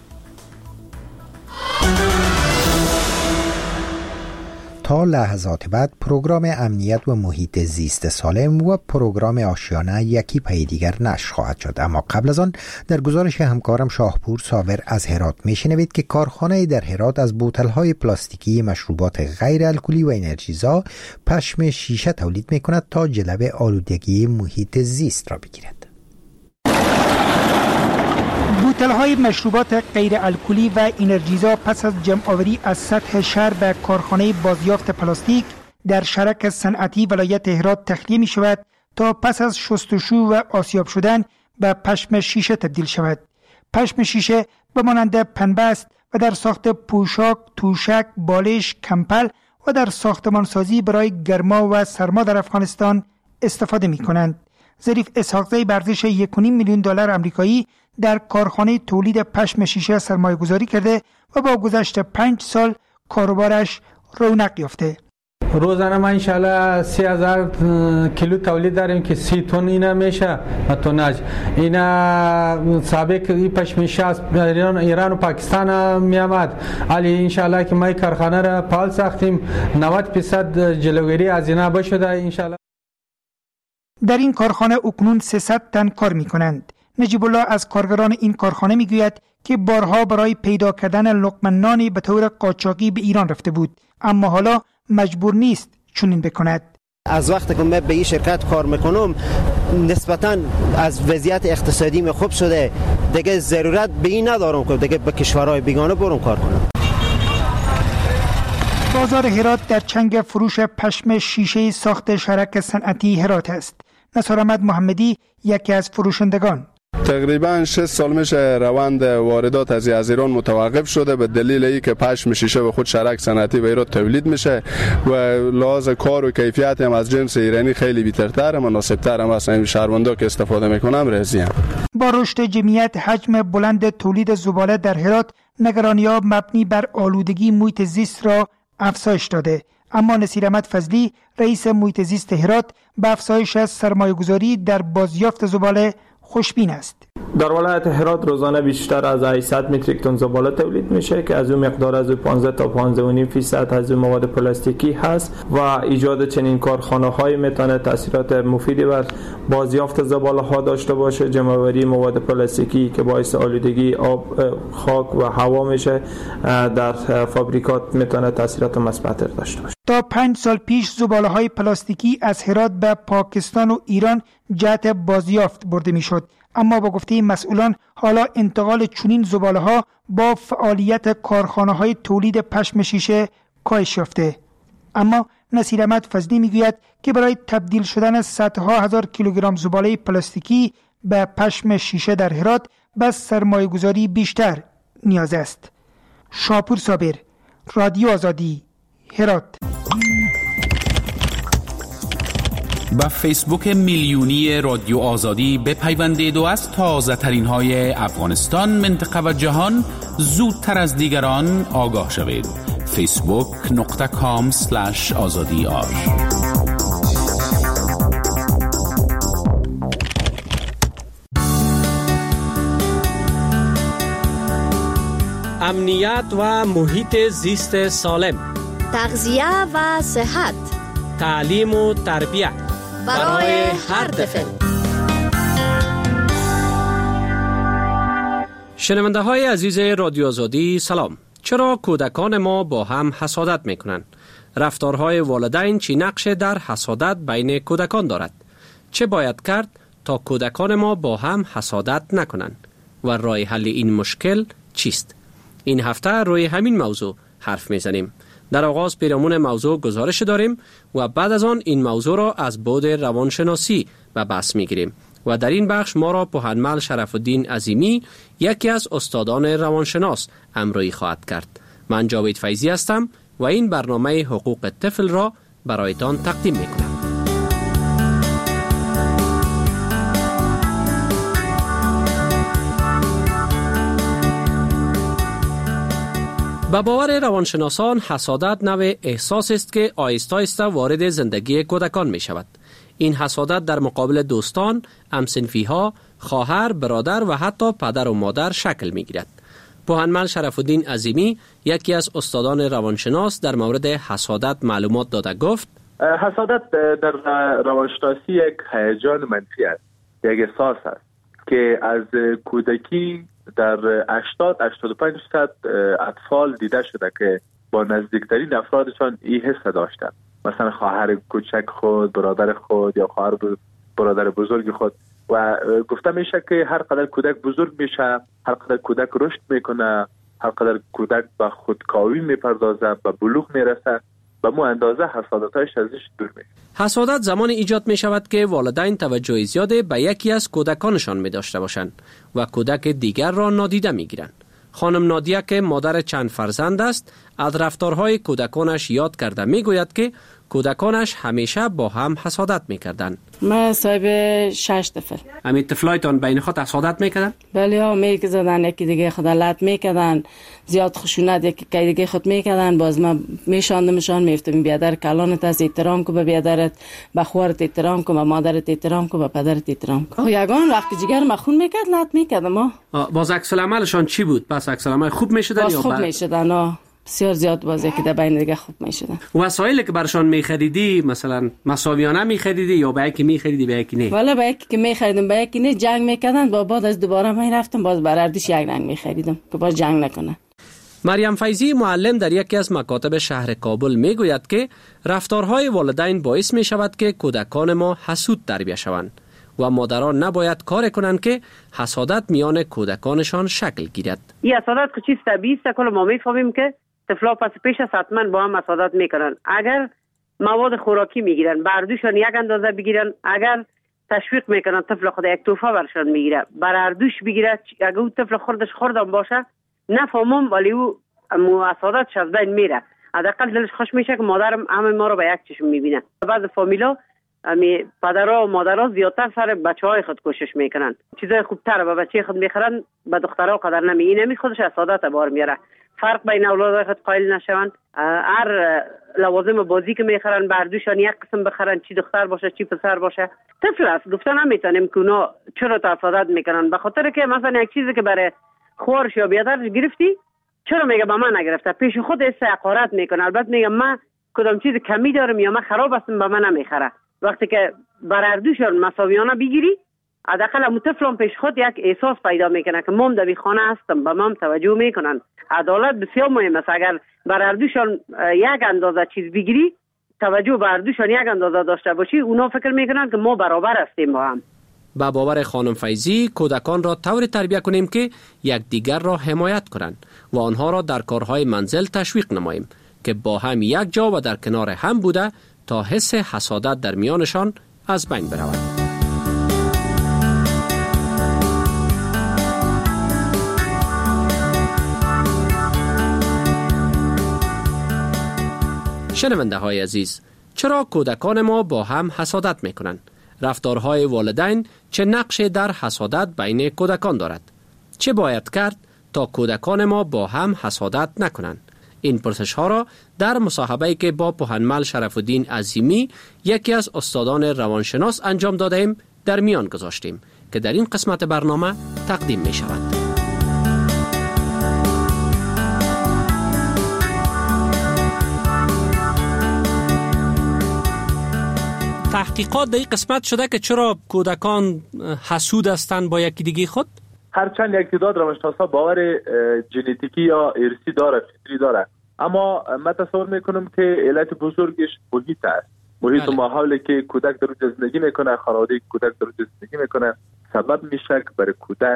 تا لحظات بعد پروگرام امنیت و محیط زیست سالم و پروگرام آشیانه یکی پی دیگر نشر خواهد شد. اما قبل از آن در گزارش همکارم شاهپور صابر از هرات میشنوید که کارخانه در هرات از بوتل‌های پلاستیکی مشروبات غیر الکلی و انرژیزا پشم شیشه تولید میکند تا جلوه آلودگی محیط زیست را بگیرد. بوتل‌های مشروبات غیر الکلی و انرژیزا پس از جمع‌آوری از سطح شهر به کارخانه بازیافت پلاستیک در شرک صنعتی ولایت هرات تخلیه می شود تا پس از شستشو و آسیاب شدن به پشم شیشه تبدیل شود. پشم شیشه به مانند پنبه است و در ساخت پوشاک، توشک، بالش، کمپل و در ساختمانسازی برای گرما و سرما در افغانستان استفاده می کنند. ظریف اسحاقزی به ارزش یک و نیم میلیون دلار آمریکایی در کارخانه تولید پشم شیشه سرمایه گذاری کرده و با گذشت پنج سال کاروبارش رونق یافته. روزانه ما انشالله سی هزار کیلو تولید داریم که سی تن اینا میشه توناژ. اینا سابق این پشم شیشه از ایران, ایران و پاکستان میامد. علی انشالله که ما کارخانه را فعال ساختیم، نود درصد جلوگیری از اینا بشده انشالله. در این کارخانه اکنون سیصد تن کار میکنند. نجیب الله از کارگران این کارخانه میگوید که بارها برای پیدا کردن لقمه نانی به طور قاچاقی به ایران رفته بود، اما حالا مجبور نیست چنین بکند. از وقتی که من به این شرکت کار میکنم نسبتاً از وضعیت اقتصادی خوب شده، دیگه ضرورت به این ندارم که دیگه به کشورهای بیگانه برم کار کنم. بازار هرات در چنگ فروش پشم شیشه ساخت شرک صنعتی هرات است. نصار احمد محمدی یکی از فروشندگان: تقریبا شش سال میشه روند واردات از ایران متوقف شده به دلیل اینکه پشم شیشه و خود شرک صنعتی به ایران تولید میشه و لحاظ کار و کیفیت هم از جنس ایرانی خیلی بهترتر، مناسبتر هم است. این شهروندان که استفاده میکنم راضی ام. با رشد جمعیت حجم بلند تولید زباله در هرات، نگرانی‌ها مبنی بر آلودگی محیط زیست را افزایش داده، اما نصیر احمد فضلی رئیس محیط زیست هرات به افزایش سرمایه‌گذاری در بازیافت زباله خوشبین است. در ولایت هرات روزانه بیشتر از هشتصد متریک تن زباله تولید میشه که از اون مقدار از پانزده تا پانزده و نیم درصد از مواد پلاستیکی هست و ایجاد چنین کارخانه های میتونه تاثیرات مفیدی بر بازیافت زباله ها داشته باشه. جمع‌آوری مواد پلاستیکی که باعث آلودگی آب، خاک و هوا میشه در فابریکات میتونه تاثیرات مثبت داشته باشه. تا پنج سال پیش زباله های پلاستیکی از هرات به پاکستان و ایران جهت بازیافت برده میشد، اما با گفته مسئولان حالا انتقال چنین زباله ها با فعالیت کارخانه های تولید پشم شیشه کاهش یافته. اما نصیر احمد فضلی میگوید که برای تبدیل شدن صدها هزار کیلوگرم زباله پلاستیکی به پشم شیشه در هرات بس سرمایه گذاری بیشتر نیاز است. شاپور صابر، رادیو آزادی، هرات. با فیسبوک میلیونی رادیو آزادی بپیوندید و از تازه ترین های افغانستان، منطقه و جهان زودتر از دیگران آگاه شوید. فیسبوک نقطه کام سلش آزادی آر. امنیت و محیط زیست سالم، تغذیه و صحت، تعلیم و تربیت برای هر طفل. شنونده های عزیز رادیو آزادی سلام. چرا کودکان ما با هم حسادت میکنند؟ رفتارهای والدین چی نقش در حسادت بین کودکان دارد؟ چه باید کرد تا کودکان ما با هم حسادت نکنند؟ و راه حل این مشکل چیست؟ این هفته روی همین موضوع حرف میزنیم. در آغاز پیرامون موضوع گزارش داریم و بعد از آن این موضوع را از بعد روانشناسی به بحث میگیریم و در این بخش ما را پوهنمل شرف الدین عظیمی، یکی از استادان روانشناس، همراهی خواهد کرد. من جاوید فیضی هستم و این برنامه حقوق طفل را برایتان تقدیم میکنم. به باور روانشناسان حسادت نوع احساس است که آهسته آهسته وارد زندگی کودکان می شود. این حسادت در مقابل دوستان، همسنفی ها، خواهر، برادر و حتی پدر و مادر شکل می گیرد. پوهنمل شرف الدین عظیمی، یکی از استادان روانشناس، در مورد حسادت معلومات داده گفت: حسادت در روانشناسی یک هیجان منفی است، یک احساس است که از کودکی در هشتاد تا هشتاد و پنج درصد اطفال دیده شده که با نزدیکترین افرادشان این حس داشتند، مثلا خواهر کوچک خود، برادر خود یا خواهر برادر بزرگ خود. و گفته میشه که هر قدر کودک بزرگ میشه، هر قدر کودک رشد میکنه، هر قدر کودک به خودکاوی میپردازه، به بلوغ میرسه، به مو اندازه حسادتایش ازش دور میشه. حسادت زمان ایجاد می شود که والدین توجه زیاد به یکی از کودکانشان می داشته باشند و کودک دیگر را نادیده می گیرند. خانم نادیه که مادر چند فرزند است، از رفتارهای کودکانش یاد کرده می گوید که کودکانش همیشه با هم حسادت می کردند. من صاحب شش طفل. همین طفلایتان بین خود حسادت می کردن؟ بله ها، میک زدن، یکی دیگه خود لط می کردن، زیاد خشونت یکی دیگه خود می کردن. باز من میشاندمشان، میفتم بیادر کلانت از احترام کو به بیادرت، به خوارت احترام کو، به مادرت احترام کو، به پدرت احترام کو. یگان وقت جگر مخون میکرد لط میکردم ها. باز عکس العملشان چی بود؟ پس عکس العمل خوب میشدن یا خوب میشدن ها؟ بسیار زیاد بازی که در بین دیگه خوب میشدن. وسایلی که برشان میخریدی مثلا مساویانه میخریدی یا به یکی میخریدی به یکی نه؟ والا به یکی که میخریدم به یکی نه جنگ میکردن، با بعد از دوباره میرفتم باز بر اردیش یک رنگ میخریدم که باز جنگ نکنه. مریم فیضی معلم در یکی از مکاتب شهر کابل میگوید که رفتارهای والدین باعث میشود که کودکان ما حسود تربیت شوند و مادران نباید کار کنند که حسادت میان کودکانشان شکل گیرد. این حسادت که چیز طبیعی است، کل ما میفهمیم که طفلا پس پیش از حتما با هم حسادت میکنن. اگر مواد خوراکی میگیرن بردوشان یک اندازه بگیرن، اگر تشویق میکنن طفل خود یک توفه برشان میگیره بر اردوش بگیره، اگر او طفل خوردش خوردم باشه نفهمم ولی او حسادتش از بین میره. حداقل دلش خوش میشه که مادرم همه ما رو به یک چشم میبینه. بعض فامیلا امی پدرها و مادرها زیادتر سر بچهای خود کوشش میکنن، چیزای خوبتر به بچه خود میخرن، به دخترها قدر نمی. این نمی خودش حسادت بار میاره. فرق بین اولاد خود قائل نشوند. هر لوازم بازی که میخرن بردوشان یک قسم بخرن، چی دختر باشه چی پسر باشه. طفل است، گفتن نمیتونیم که اونا چرا تفاوت میکنن، به خاطر که مثلا یک چیزی که برای خوارش یا بیادرش گرفتی چرا میگه به من نگرفته، پیش خود است حقارت میکنه. البته میگه من کدام چیز کمی دارم یا من خراب هستم به من نمیخره. وقتی که بردوشان مساویانه بگیری حداقل هم طفلان پیش خود یک احساس پیدا میکنه که مام در خانه هستم، به مام توجه میکنن. عدالت بسیار مهم است. اگر بردوشان یک اندازه چیز بگیری، توجه بردوشان یک اندازه داشته باشی، اونا فکر میکنن که ما برابر هستیم با هم. با باور خانم فیضی کودکان را طوری تربیت کنیم که یکدیگر را حمایت کنند و آنها را در کارهای منزل تشویق نماییم که با هم یک جا و در کنار هم بوده تا حس حسادت در میانشان از بین برود. شنونده های عزیز، چرا کودکان ما با هم حسادت می کنند؟ رفتارهای والدین چه نقشی در حسادت بین کودکان دارد؟ چه باید کرد تا کودکان ما با هم حسادت نکنند؟ این پرسش ها را در مصاحبه‌ای که با پوهنمل شرف الدین عظیمی یکی از استادان روانشناس انجام دادیم در میان گذاشتیم که در این قسمت برنامه تقدیم می شود. تحقیقات در این قسمت شده که چرا کودکان حسود هستند با یکی دیگه خود؟ هرچند یک تعداد روانشناسا باور ژنتیکی یا ارثی داره، فطری داره، اما من تصور میکنم که علت بزرگش محیط است. محیط و ماحولی که کودک در اونجا زندگی میکنه، خانواده کودک در اونجا زندگی میکنه، سبب میشه که برای کودک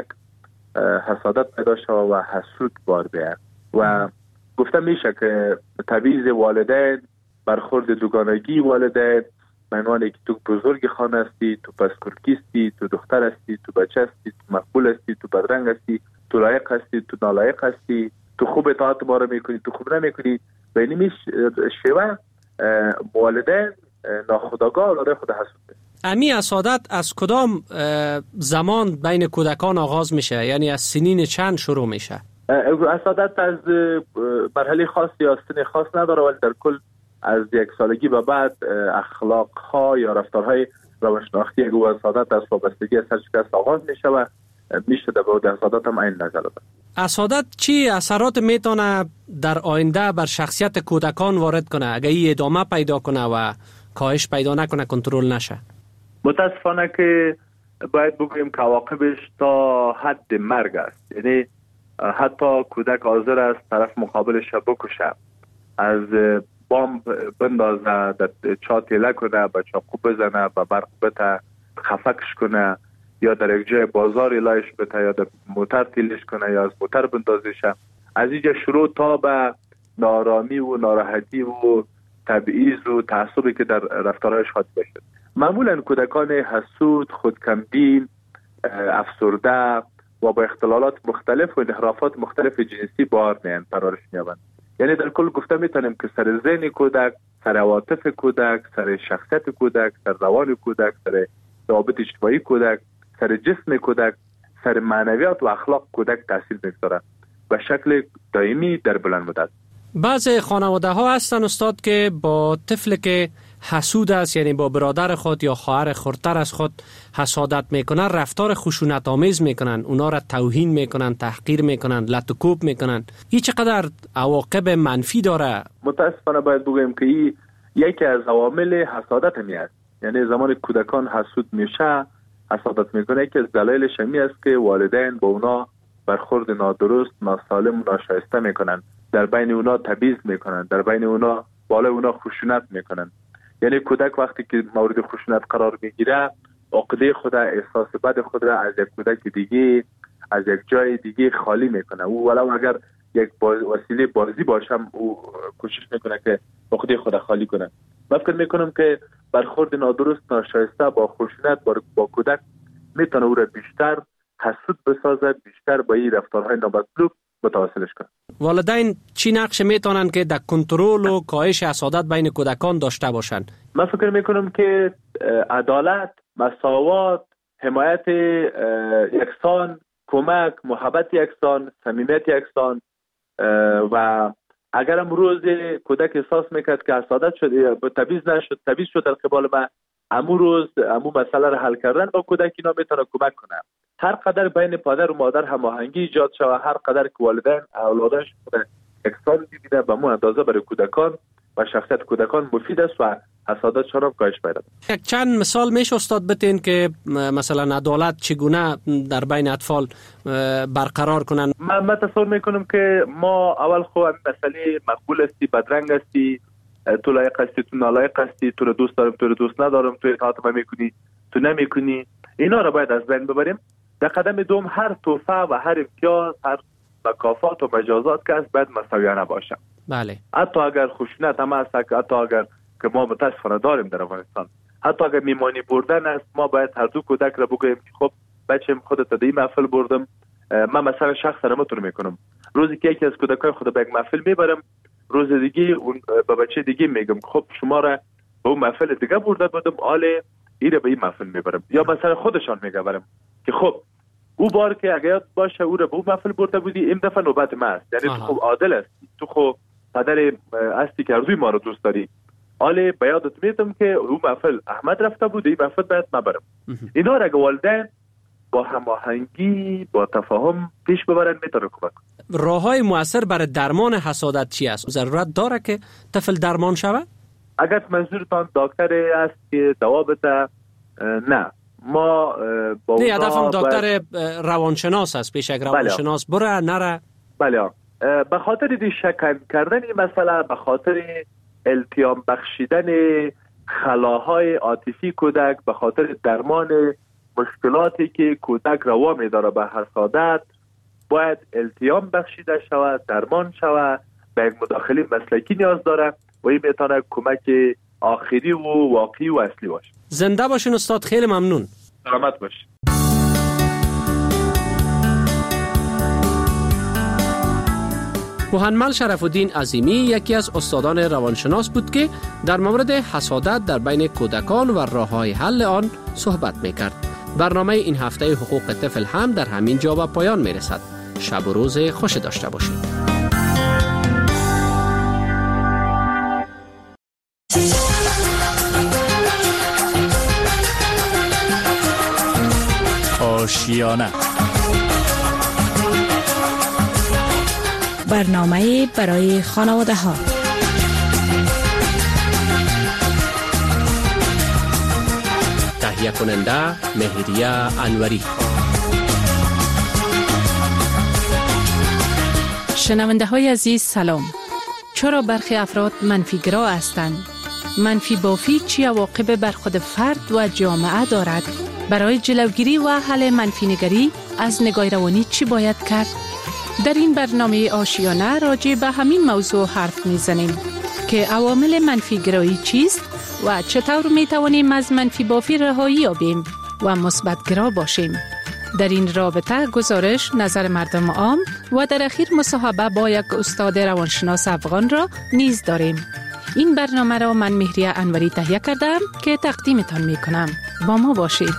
حسادت پیدا شود و حسود بار بیاد. و گفته میشه که تبعیض والدین، برخورد دوگانگی والدین، معنی که تو بزرگ خانه هستی، تو پسکورکیستی، تو دختر هستی، تو بچه هستی، تو مقبول هستی، تو بدرنگ هستی، تو لایق هستی، تو نالایق هستی، تو خوب اطاعت ما رو میکنی، تو خوب نمیکنی. و این میش شیوه والدین ناخودآگاه داره خود حسود. امی حسادت از کدام زمان بین کودکان آغاز میشه؟ یعنی از سنین چند شروع میشه؟ حسادت از مرحله خاص یا سن خاص نداره، ولی در کل از یک سالگی به بعد اخلاق ها یا رفتارهای روانشناختی و حسادت از وابستگی سرشکست آغاز میشه و میشه در بعد حسادت هم این نظر داره. حسادت چی اثرات میتونه در آینده بر شخصیت کودکان وارد کنه اگه این ادامه پیدا کنه و کاهش پیدا نکنه، کنترل نشه؟ متاسفانه که باید بگوییم که عواقبش تا حد مرگ است. یعنی حتی کودک حاضر است طرف مقابلش بکشه، از بمب بندازه، در چا تیله کنه، به چاقو بزنه، به برق بته، خفکش کنه، یا در یک جای بازار لایش بته، یا در موتر تیلش کنه، یا از موتر بندازش. از اینجا شروع تا به نارامی و ناراحتی و تبعیض و تعصبی که در رفتارهایش خاطر بشه. معمولا کودکان حسود، خودکمبین، افسرده و با اختلالات مختلف و انحرافات مختلف جنسی بار میان پرورش میابند. یعنی در کل گفته میتونیم که سر ذهن کودک، سر عواطف کودک، سر شخصیت کودک، سر روان کودک، سر روابط اجتماعی کودک، سر جسم کودک، سر معنویات و اخلاق کودک تاثیر میگذاره به شکل دائمی در بلند مدت. بعض خانواده ها هستن استاد که با طفل که حسود است، یعنی با برادر خود یا خواهر خردتر از خود حسادت میکنن، رفتار خشونت آمیز میکنن، اونا را توهین میکنن، تحقیر میکنن، لط و کوب میکنن. این چقدر عواقب منفی داره؟ متاسفانه باید بگویم که این یکی از عوامل حسادت می است. یعنی زمان کودکان حسود میشه، حسادت میکنه، که از دلایلش می است که والدین با اونا برخورد نادرست، ناسالم و ناشایسته میکنن، در بین اونا تبعیض میکنن، در بین اونا بالا اونا خشونت میکنن. یعنی کودک وقتی که مورد خشونت قرار میگیره، عقده خود، احساس بد خود را از یک کودک دیگه، از یک جای دیگه خالی میکنه. او ولو اگر یک باز وسیله بازی باشه، او کوشش میکنه که عقده خود خالی کنه. من فکر میکنم که برخورد نادرست، ناشایسته با خشونت با کودک میتونه او را بیشتر حسود بسازد، بیشتر با این رفتارهای نامطلوب متواصلش کنه. والدین چی نقش میتونن که در کنترل و کاهش حسادت بین کودکان داشته باشن؟ من فکر میکنم که عدالت، مساوات، حمایت یکسان، کمک، محبت یکسان، صمیمیت یکسان و اگر امروز کودک احساس میکرد که حسادت شد، تبعیض نشد، تبعیض شد در قبال ما، امو روز امو مسئله را حل کردن با کودک اینا میتونه کمک کنه. هر قدر بین پدر و مادر هماهنگی ایجاد شود، هر قدر که والدین اولادش احسان ببینه، به مو اندازه برای کودکان و شخصیت کودکان مفید است و حسادتشان هم کاهش پیدا کنه. یک چند مثال میشه استاد بتین که مثلا عدالت چگونه در بین اطفال برقرار کنن؟ من, من تصور میکنم که ما اول خو مسئله مقبول استی، بدرنگ استی، تو لایق هستی، تو نالایق هستی، تو رو دوست دارم، تو رو دوست ندارم، تو اطاعت من میکنی، تو نمیکنی، اینا رو باید از بین ببریم. در قدم دوم هر توفه و هر امتیاز، هر مکافات و مجازات که است باید مساویانه باشه. بله. حتی اگر خشونت هم است، حتی اگر که ما متاسفانه داریم در افغانستان، حتی اگر میمانی بردن است، ما باید هر دو کودک را بگوییم که خب بچه‌م خودت در این محفل بردم، من مثلا شخصا نمیتونم میکنم، روزی که یکی از کودکای خود به یک محفل میبرم، روز دیگه اون به بچه دیگه میگم خب شما را به اون محفل دیگه برده بودم، آله ایره به این محفل میبرم. یا مثلا خودشان میگم که خب او بار که اگه یاد باشه او را به اون محفل برده بودی، این دفعه نوبت ما است. یعنی تو خب عادل هستی، تو خب پدر هستی که ارزوی ما رو دوست داری، آله به یادت میدم که اون محفل احمد رفته بود، این محفل باید ما برم. اینا را اگه والدین با هماهنگی با تفاهم پیش ببرن میتونه کمک کنه. راههای مؤثر برای درمان حسادت چی است؟ ضرورت داره که طفل درمان شود؟ اگر منظورتان دکتر است که دوا بده، نه ما با نه هدفم دکتر روانشناس است، پیش یک روانشناس بره نره. بله، به خاطر دی شکن کردن این مسئله، به خاطر التیام بخشیدن خلاهای عاطفی کودک، به خاطر درمان مشکلاتی که کودک روا می‌داره به حسادت، باید التیام بخشیده شود، درمان شود، به یک مداخله مسلکی نیاز داره و این میتونه کمک آخری و واقعی و اصلی باشه. زنده باشین استاد، خیلی ممنون. سلامت باشین. محمد شرف الدین عظیمی یکی از استادان روانشناس بود که در مورد حسادت در بین کودکان و راه‌های حل آن صحبت می‌کرد. برنامه این هفته حقوق طفل هم در همین جا به پایان می‌رسد. شب و روز خوش داشته باشید. آشیانه برنامه برای خانواده ها. تهیه کننده مهریه انوری. شنونده های عزیز سلام. چرا برخی افراد منفیگرا هستند؟ منفی بافی چی عواقب بر خود فرد و جامعه دارد؟ برای جلوگیری و حل منفی نگری از نگاه روانی چی باید کرد؟ در این برنامه آشیانه راجع به همین موضوع حرف میزنیم که عوامل منفی گرایی چیست و چطور می توانیم از منفی بافی رهایی یابیم و مثبت گرا باشیم. در این رابطه گزارش، نظر مردم عام و در اخیر مصاحبه با یک استاد روانشناس افغان را نیز داریم. این برنامه را من مهریه انوری تهیه کردم که تقدیمتان می کنم. با ما باشید.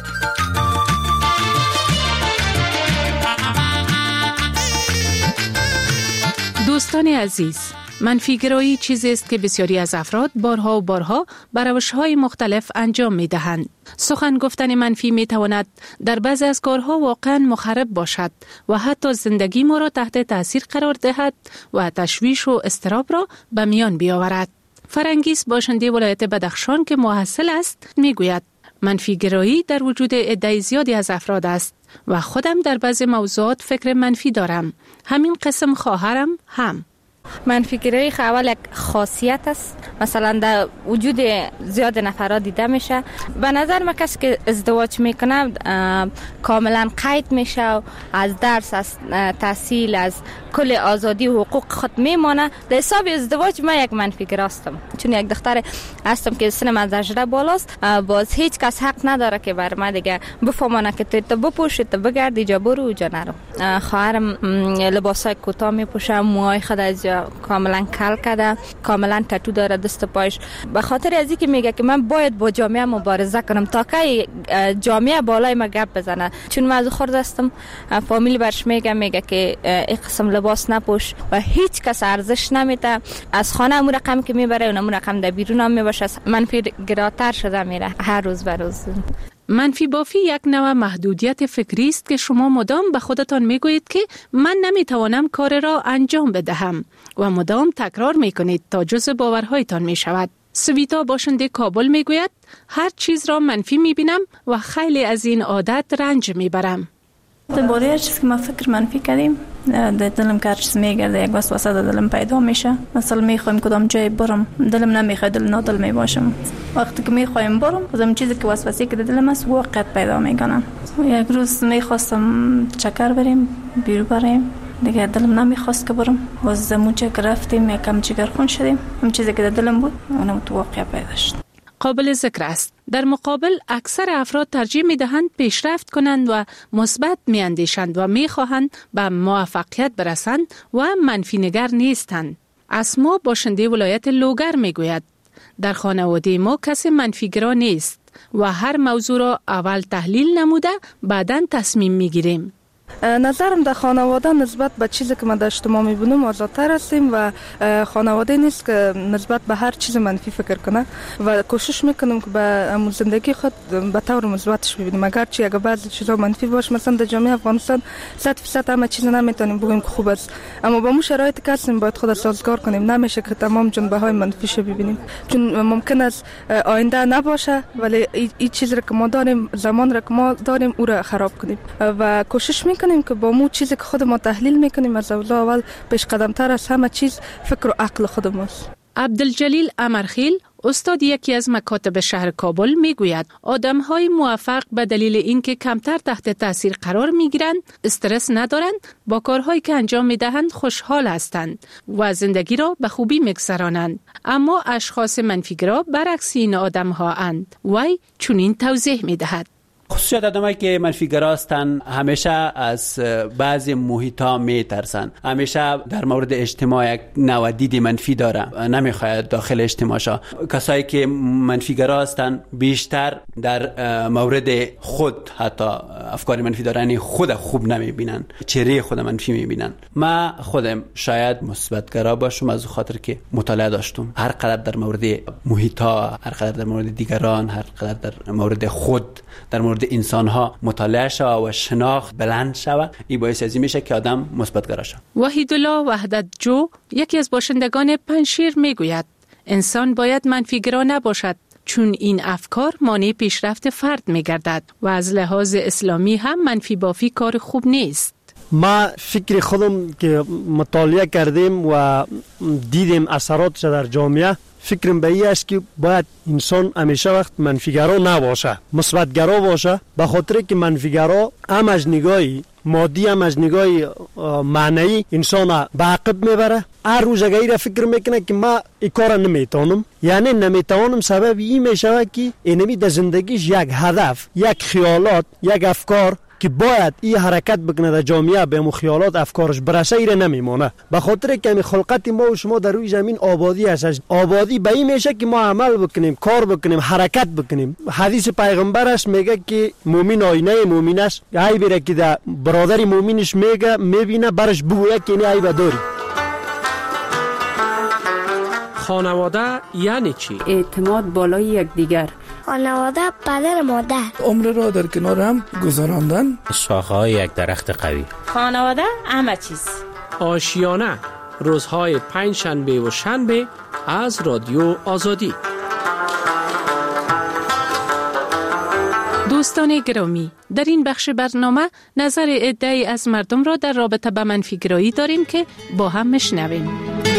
دوستان عزیز، منفیگرایی چیزی است که بسیاری از افراد بارها و بارها بر روش‌های مختلف انجام می‌دهند. سخن گفتن منفی می‌تواند در بعضی از کارها واقعاً مخرب باشد و حتی زندگی ما را تحت تاثیر قرار دهد و تشویش و اضطراب را به میان بیاورد. فرنگیس باشنده ولایت بدخشان که محصل است میگوید منفیگرایی در وجود عده زیادی از افراد است و خودم در بعضی موضوعات فکر منفی دارم. همین قسم خواهرم هم. منفیگرایی اول یک خاصیت است، مثلا در وجود زیاد نفرات دیده میشه. به نظر من کسی که ازدواج میکنه کاملا قید میشه و از درس، از تحصیل، از کل آزادی و حقوق خود میمانه. در حساب ازدواج من یک منفیگر هستم، چون یک دختر هستم که سنم از هجده بالاست. باز هیچ کس حق نداره که بر من دیگه بفهمونه که تو بپوشی، تو بگردی، جا برو جا نرو. خواهرم لباسای کوتاه میپوشه، موهای خود از کاملا کل کرده، کاملا تتو داره دست پایش، به خاطر از اینکه میگه که من باید با جامعه مبارزه کنم تا که جامعه بالای ما گپ بزنه. چون من از خرد هستم، فامیل برش میگه میگه که این قسم لباس نپوش و هیچ کس ارزش نمیده. از خانه اون رقم که میبره اون رقم در بیرون هم میباشه، منفی گراتر شده میره هر روز به روز. منفی بافی یک نوع محدودیت فکری است که شما مدام به خودتان میگویید که من نمیتوانم کار را انجام بدهم و مدام تکرار میکنید تا جزء باورهایتان میشود. سویتا باشنده کابل میگوید هر چیز را منفی میبینم و خیلی از این عادت رنج میبرم. درباره هر چیز که ما فکر منفی کردیم در دلم که هر چیز میگرده یک وسوسه در دلم پیدا میشه. مثلا میخوایم کدام جای برم، دلم نمیخواد، دل نادل میباشم. وقتی که میخوایم برم کدام چیزی که وسوسه که در دلم است واقعیت پیدا میکنم. یک روز میخواستم چکر بریم بیرو بریم، دیگه دلم نمیخواست که برم، باز زموجه که رفتیم یکم جگرخون شدیم، هم چیزی که در دلم بود اونم تو واقعیت پیدا شد. قابل ذکر است در مقابل اکثر افراد ترجیح می‌دهند پیشرفت کنند و مثبت می‌اندیشند و می‌خواهند به موفقیت برسند و منفی نگر نیستند. اسما باشنده ولایت لوگر میگوید در خانواده ما کسی منفیگرا نیست و هر موضوع را اول تحلیل نموده بعداً تصمیم می‌گیریم. نظرم در خانواده نسبت به چیزی که ما در اجتماع می‌بینیم آزادتر هستیم و خانواده نیست که نسبت به هر چیز منفی فکر کنه و کوشش میکنم که به زندگی خود به طور مثبتش ببینیم. اگر چی اگر بعضی چیزا منفی باشه، مثلا در جامعه افغانستان صد درصد همه چیز نمیتونیم بگیم که خوب است، اما با مو شرایطی که هستیم باید خود سازگار کنیم. نمیشه که تمام جنبه‌های منفیش ببینیم، چون ممکن است آینده نباشه ولی این چیزی که ما داریم، زمان را که ما داریم او را خراب کنیم و کوشش کنیم که با مو چیزی که خود ما تحلیل میکنیم از اول پیش قدم تر از همه چیز فکر و عقل خودماست. عبدالجلیل امرخیل استاد یکی از مکاتب شهر کابل میگوید آدم‌های موفق به دلیل اینکه کمتر تحت تاثیر قرار میگیرند، استرس ندارند، با کارهایی که انجام میدهند خوشحال هستند و زندگی را به خوبی میگذرانند. اما اشخاص منفیگرا برعکس این آدم‌ها اند. وی چنین توضیح میدهد: خصوصیت آدمایی که منفی‌گرا هستند همیشه از بعضی محیط‌ها میترسن، همیشه در مورد اجتماع یک نوع دید منفی داره، نمیخواد داخل اجتماع شه. کسایی که منفی‌گرا هستند بیشتر در مورد خود حتی افکار منفی دارن، خود خوب نمیبینن، چهره خود منفی میبینن. من خودم شاید مثبت‌گرا باشم از خاطر که مطالعه داشتم، هر قدر در مورد محیط‌ها، هر قدر در مورد دیگران، هر قدر در مورد خود، در مورد انسان ها مطالعه شود و شناخت بلند شود، این باعث ازی میشه که آدم مثبت‌گرا شود. وحیدالله وحدت جو یکی از باشندگان پنشیر میگوید انسان باید منفی‌گرا نباشد، چون این افکار مانع پیشرفت فرد میگردد و از لحاظ اسلامی هم منفی بافی کار خوب نیست. ما فکر خودم که مطالعه کردیم و دیدیم اثراتش در جامعه، فکرم به این است که باید انسان همیشه وقت منفی‌گرا نباشه، مثبت‌گرا باشه، به خاطر که منفی‌گرا هم از نگاه مادی هم از نگاه معنی انسان به عقب میبره. هر روز اگر این فکر میکنه که ما این کار نمیتونم، یعنی نمیتونم، سبب این میشه که اینمی در زندگیش یک هدف، یک خیالات، یک افکار که باید این حرکت بکنه در جامعه به مو خیالات افکارش برسه ایره نمیمونه. به خاطر که می خلقت ما و شما در روی زمین آبادی هست. آبادی به این میشه که ما عمل بکنیم، کار بکنیم، حرکت بکنیم. حدیث پیغمبر است میگه که مؤمن آینه مؤمن است. ای بره که در برادر مؤمنش میگه میبینه برش بگوید که این عیب داری. خانواده یعنی چی؟ اعتماد بالای یکدیگر. خانواده پدر مادر. عمر را در کنار هم گذراندن. شاخه‌های یک درخت قوی. خانواده همه چیز. آشیانه روزهای پنج شنبه و شنبه از رادیو آزادی. دوستان گرامی، در این بخش برنامه نظر عده‌ای از مردم را در رابطه با منفی‌گرایی داریم که با هم میشنویم.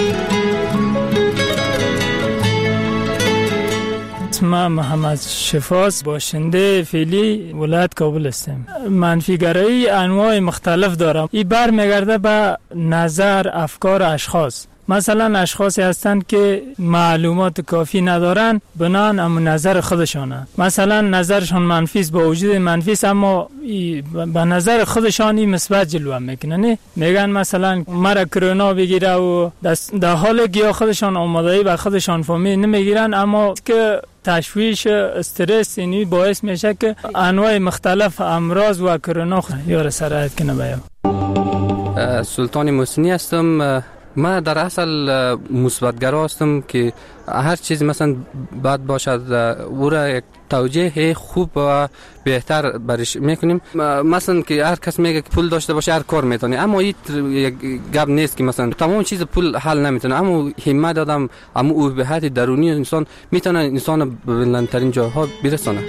اسم محمد شفاس، باشنده فعلی ولایت کابل هستم. منفی‌گرایی انواع مختلف دارم. این بر میگرده به نظر افکار اشخاص. مثلا اشخاصی هستند که معلومات کافی ندارن، بنان اما نظر خودشانه. مثلا نظرشان منفی است، با وجود منفی است اما به نظر خودشانی مثبت جلوه میکنن. میگن مثلا مرا کرونا بگیره و در حال گیا خودشان آمادگی به خودشان فهمی نمیگیرن، اما که تشویش استرس اینی باعث میشه که انواع مختلف امراض و کرونا یا سرایت کنه. باید سلطان محسنی هستم. من در اصل مثبت‌گرا هستم که هر چیز مثلا بد باشد او را یک توجیه خوب و بهتر برش میکنیم. مثلا که هر کس میگه که پول داشته باشه هر کار میتونه، اما این یک گپ نیست که مثلا تمام چیز پول حل نمیتونه، اما همت آدم، اما اوبهت درونی انسان میتونه انسان به بلندترین جاها برسونه.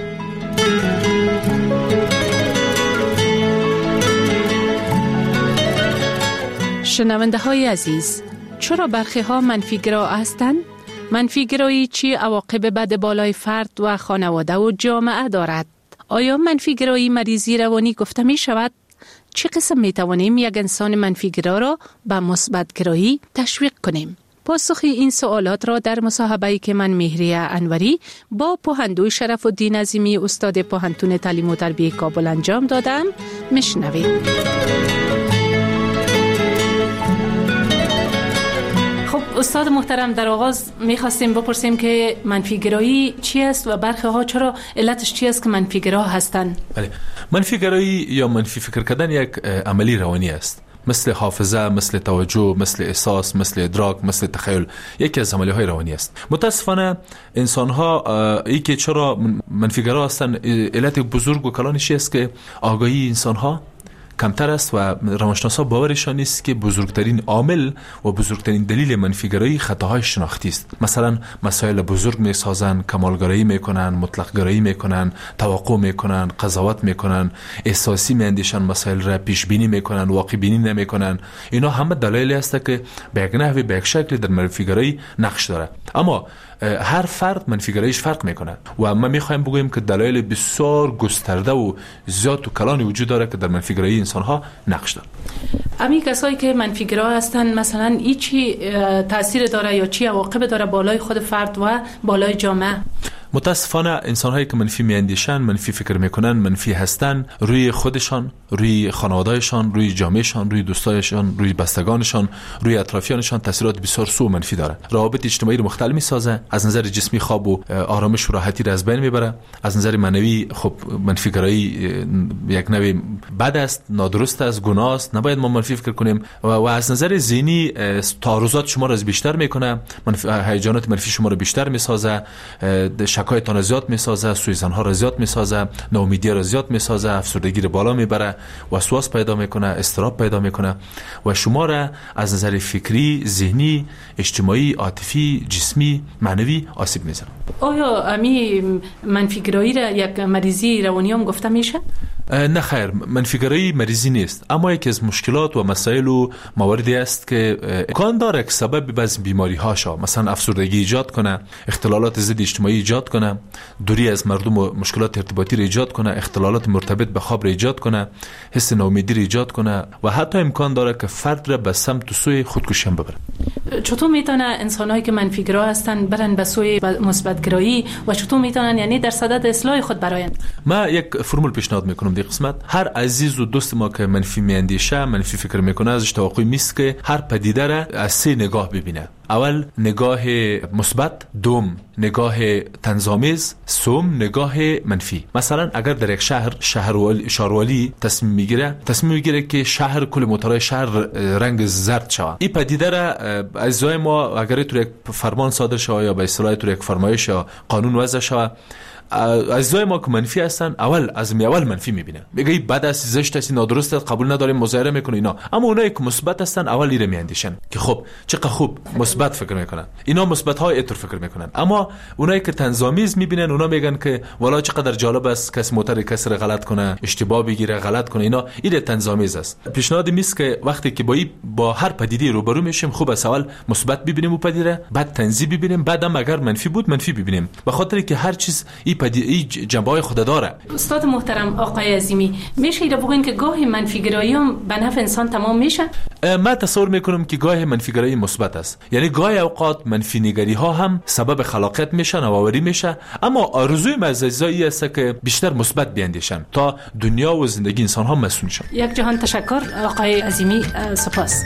شنونده های عزیز، چرا برخی ها منفیگرا هستند؟ منفیگرایی چی عواقب بد بالای فرد و خانواده و جامعه دارد؟ آیا منفیگرایی مریضی روانی گفته می شود؟ چه قسم می توانیم یک انسان منفیگرا را به مثبت‌گرایی تشویق کنیم؟ پاسخ این سوالات را در مصاحبه‌ای که من مهریه انوری با پوهندوی شرف الدین عظیمی استاد پوهنتون تعلیم و تربیت کابل انجام دادم. میشنوید. استاد محترم، در آغاز می‌خواستیم بپرسیم که منفیگرایی چی است و برخی ها چرا علتش چی است که منفیگرا هستند؟ بله، منفیگرایی یا منفی فکر کردن یک عملی روانی است، مثل حافظه، مثل توجه، مثل احساس، مثل ادراک، مثل تخیل، یکی از عملی‌های روانی است. متاسفانه انسان‌ها ای که چرا منفیگرا هستند، علت بزرگ و کلانش است که آگاهی انسان‌ها کمتر است و روانشناسا باورشان نیست که بزرگترین عامل و بزرگترین دلیل منفیگرایی خطاهای شناختی است. مثلا مسائل بزرگ میسازن، کمالگرایی میکنن، مطلق گرایی میکنن، توقع میکنن، قضاوت میکنن، احساسی میاندیشن، مسائل را پیش بینی میکنن، واقع بینی نمیکنن. اینا همه دلایلی است که به یک نحوی به یک شکلی در منفیگرایی نقش داره. اما هر فرد منفیگراییش فرق میکنه و ما میخوایم بگوییم که دلایل بسیار گسترده و زیاد و کلانی وجود داره که در منفیگرایی انسان ها نقش داره. امی کسایی که منفیگرا هستن مثلا ای چی تاثیر داره یا چی عواقب داره بالای خود فرد و بالای جامعه؟ متاسفانه انسان هایی که منفی میاندیشن، منفی فکر میکنن، منفی هستن، روی خودشان، روی خانوادهشان، روی جامعهشان، روی دوستایشان، روی بستگانشان، روی اطرافیانشان تاثیرات بسیار سو منفی داره. روابط اجتماعی رو مختل میسازه، از نظر جسمی خواب و آرامش و راحتی را از بین میبره، از نظر معنوی خب منفیگرایی یک نوع بد است، نادرست است، گناه است، نباید ما منفی فکر کنیم و, و از نظر ذهنی تعارضات شما را از بیشتر میکنه، هیجانات منفی شما را بیشتر میسازه، شکایتان را زیاد میسازه، سوءظن‌ها را زیاد میسازه، ناامیدی را زیاد میسازه، افسردگی را بالا میبره، وسواس پیدا میکنه، اضطراب پیدا میکنه و شما را از نظر فکری، ذهنی، اجتماعی، عاطفی، جسمی، معنوی آسیب میزنه. آیا امی منفیگرایی را یک مریضی روانی هم گفته میشه؟ نه خیر، منفیگرایی مریضی نیست، اما یکی از مشکلات و مسائل و مواردی است که امکان داره که سبب بعضی بیماری ها شه، مثلا افسردگی ایجاد کنه، اختلالات ضد اجتماعی ایجاد کنه، دوری از مردم و مشکلات ارتباطی را ایجاد کنه، اختلالات مرتبط به خواب را ایجاد کنه، حس ناامیدی را ایجاد کنه و حتی امکان داره که فرد را به سمت و سوی خودکشی هم ببره. چطور میتونه انسانایی که منفیگرا هستن برن به سوی مثبت‌گرایی و چطور میتونن یعنی در صدد اصلاح خود برآیند؟ ما یک فرمول پیشنهاد میکنم در قسمت. هر عزیز و دوست ما که منفی میاندیشه، منفی فکر میکنه، ازش توقع میست که هر پدیده را از سه نگاه ببینه. اول نگاه مثبت، دوم نگاه طنزآمیز، سوم نگاه منفی. مثلا اگر در یک شهر شهروالی شهروالی تصمیم میگیره تصمیم میگیره که شهر کل موتورهای شهر رنگ زرد شود، این پدیده را اجزای ما اگر تو یک فرمان صادر شود یا به اصطلاح تو یک فرمایش یا قانون وضع شود، اجزای ما که منفی هستن اول از می اول منفی میبینه، میگه بد است، زشت است، نادرست است، قبول نداریم، مظاهره میکنه اینا. اما اونایی که مثبت هستن اول ایره میاندیشن که خب چقدر خوب، مثبت فکر میکنن، اینا مثبت های اطر فکر میکنن. اما اونایی که طنزآمیز میبینن اونا میگن که والا چقدر جالب است کس موتور کسی را غلط کنه، اشتباه بگیره، غلط کنه، اینا ایده طنزآمیز است. پیشنهاد میست که وقتی که با با هر پدیده روبرو میشیم خوب است اول مثبت ببینیم و پدیده، بعد طنزی ببینیم، بعدم اگر منفی بود منفی ببینیم، به خاطر که هر چیز این پدیده جنبه‌های خود داره. استاد محترم آقای عظیمی، میشه اینا بگین که گاهی منفیگرایی هم به نفع انسان تمام میشه؟ من تصور میکنم که گاهی منفیگرایی مثبت است، یعنی گاهی اوقات منفی نگری ها هم سبب خلاقیت میشه، نوآوری میشه، اما آرزوی مززایی است که بیشتر مثبت بیاندیشن تا دنیا و زندگی انسان ها مسئول شن. یک جهان تشکر آقای عظیمی، سپاس.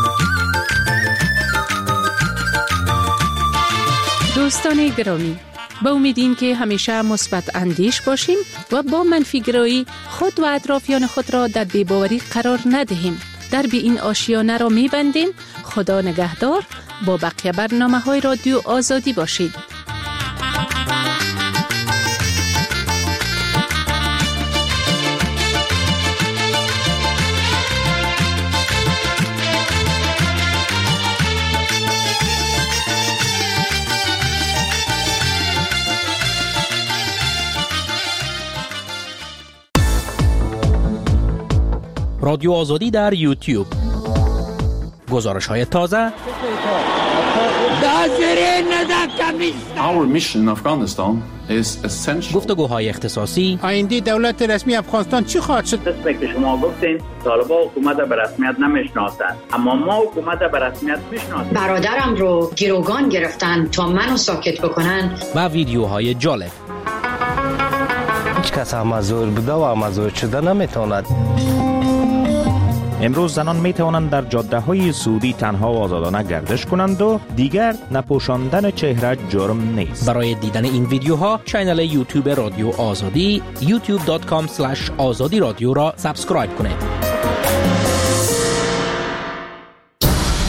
دوستان گرامی، با امید که همیشه مثبت اندیش باشیم و با منفیگرایی خود و اطرافیان خود را در بی‌باوری قرار ندهیم. درب این آشیانه را می‌بندیم. خدا نگهدار. با بقیه برنامه‌های رادیو آزادی باشید. رادیو آزادی در یوتیوب. گزارش های تازه. Our mission in Afghanistan is essential. گفتگوهای اختصاصی. آینده دولت رسمی افغانستان چی خواهد شد؟ دست که شما گفتین طالبان حکومت به رسمیت نمیشناسند، اما ما حکومت به رسمیت میشناسیم. برادرم رو گروگان گرفتن تا منو ساکت بکنن. و ویدیوهای جالب. هیچ کس هم زور بوده و هم زور شده نمیتواند. امروز زنان می توانند در جاده های سعودی تنها و آزادانه گردش کنند و دیگر نپوشاندن چهره جرم نیست. برای دیدن این ویدیوها کانال یوتیوب رادیو آزادی یوتیوب دات کام اسلش آزادی رادیو را سابسکرایب کنید.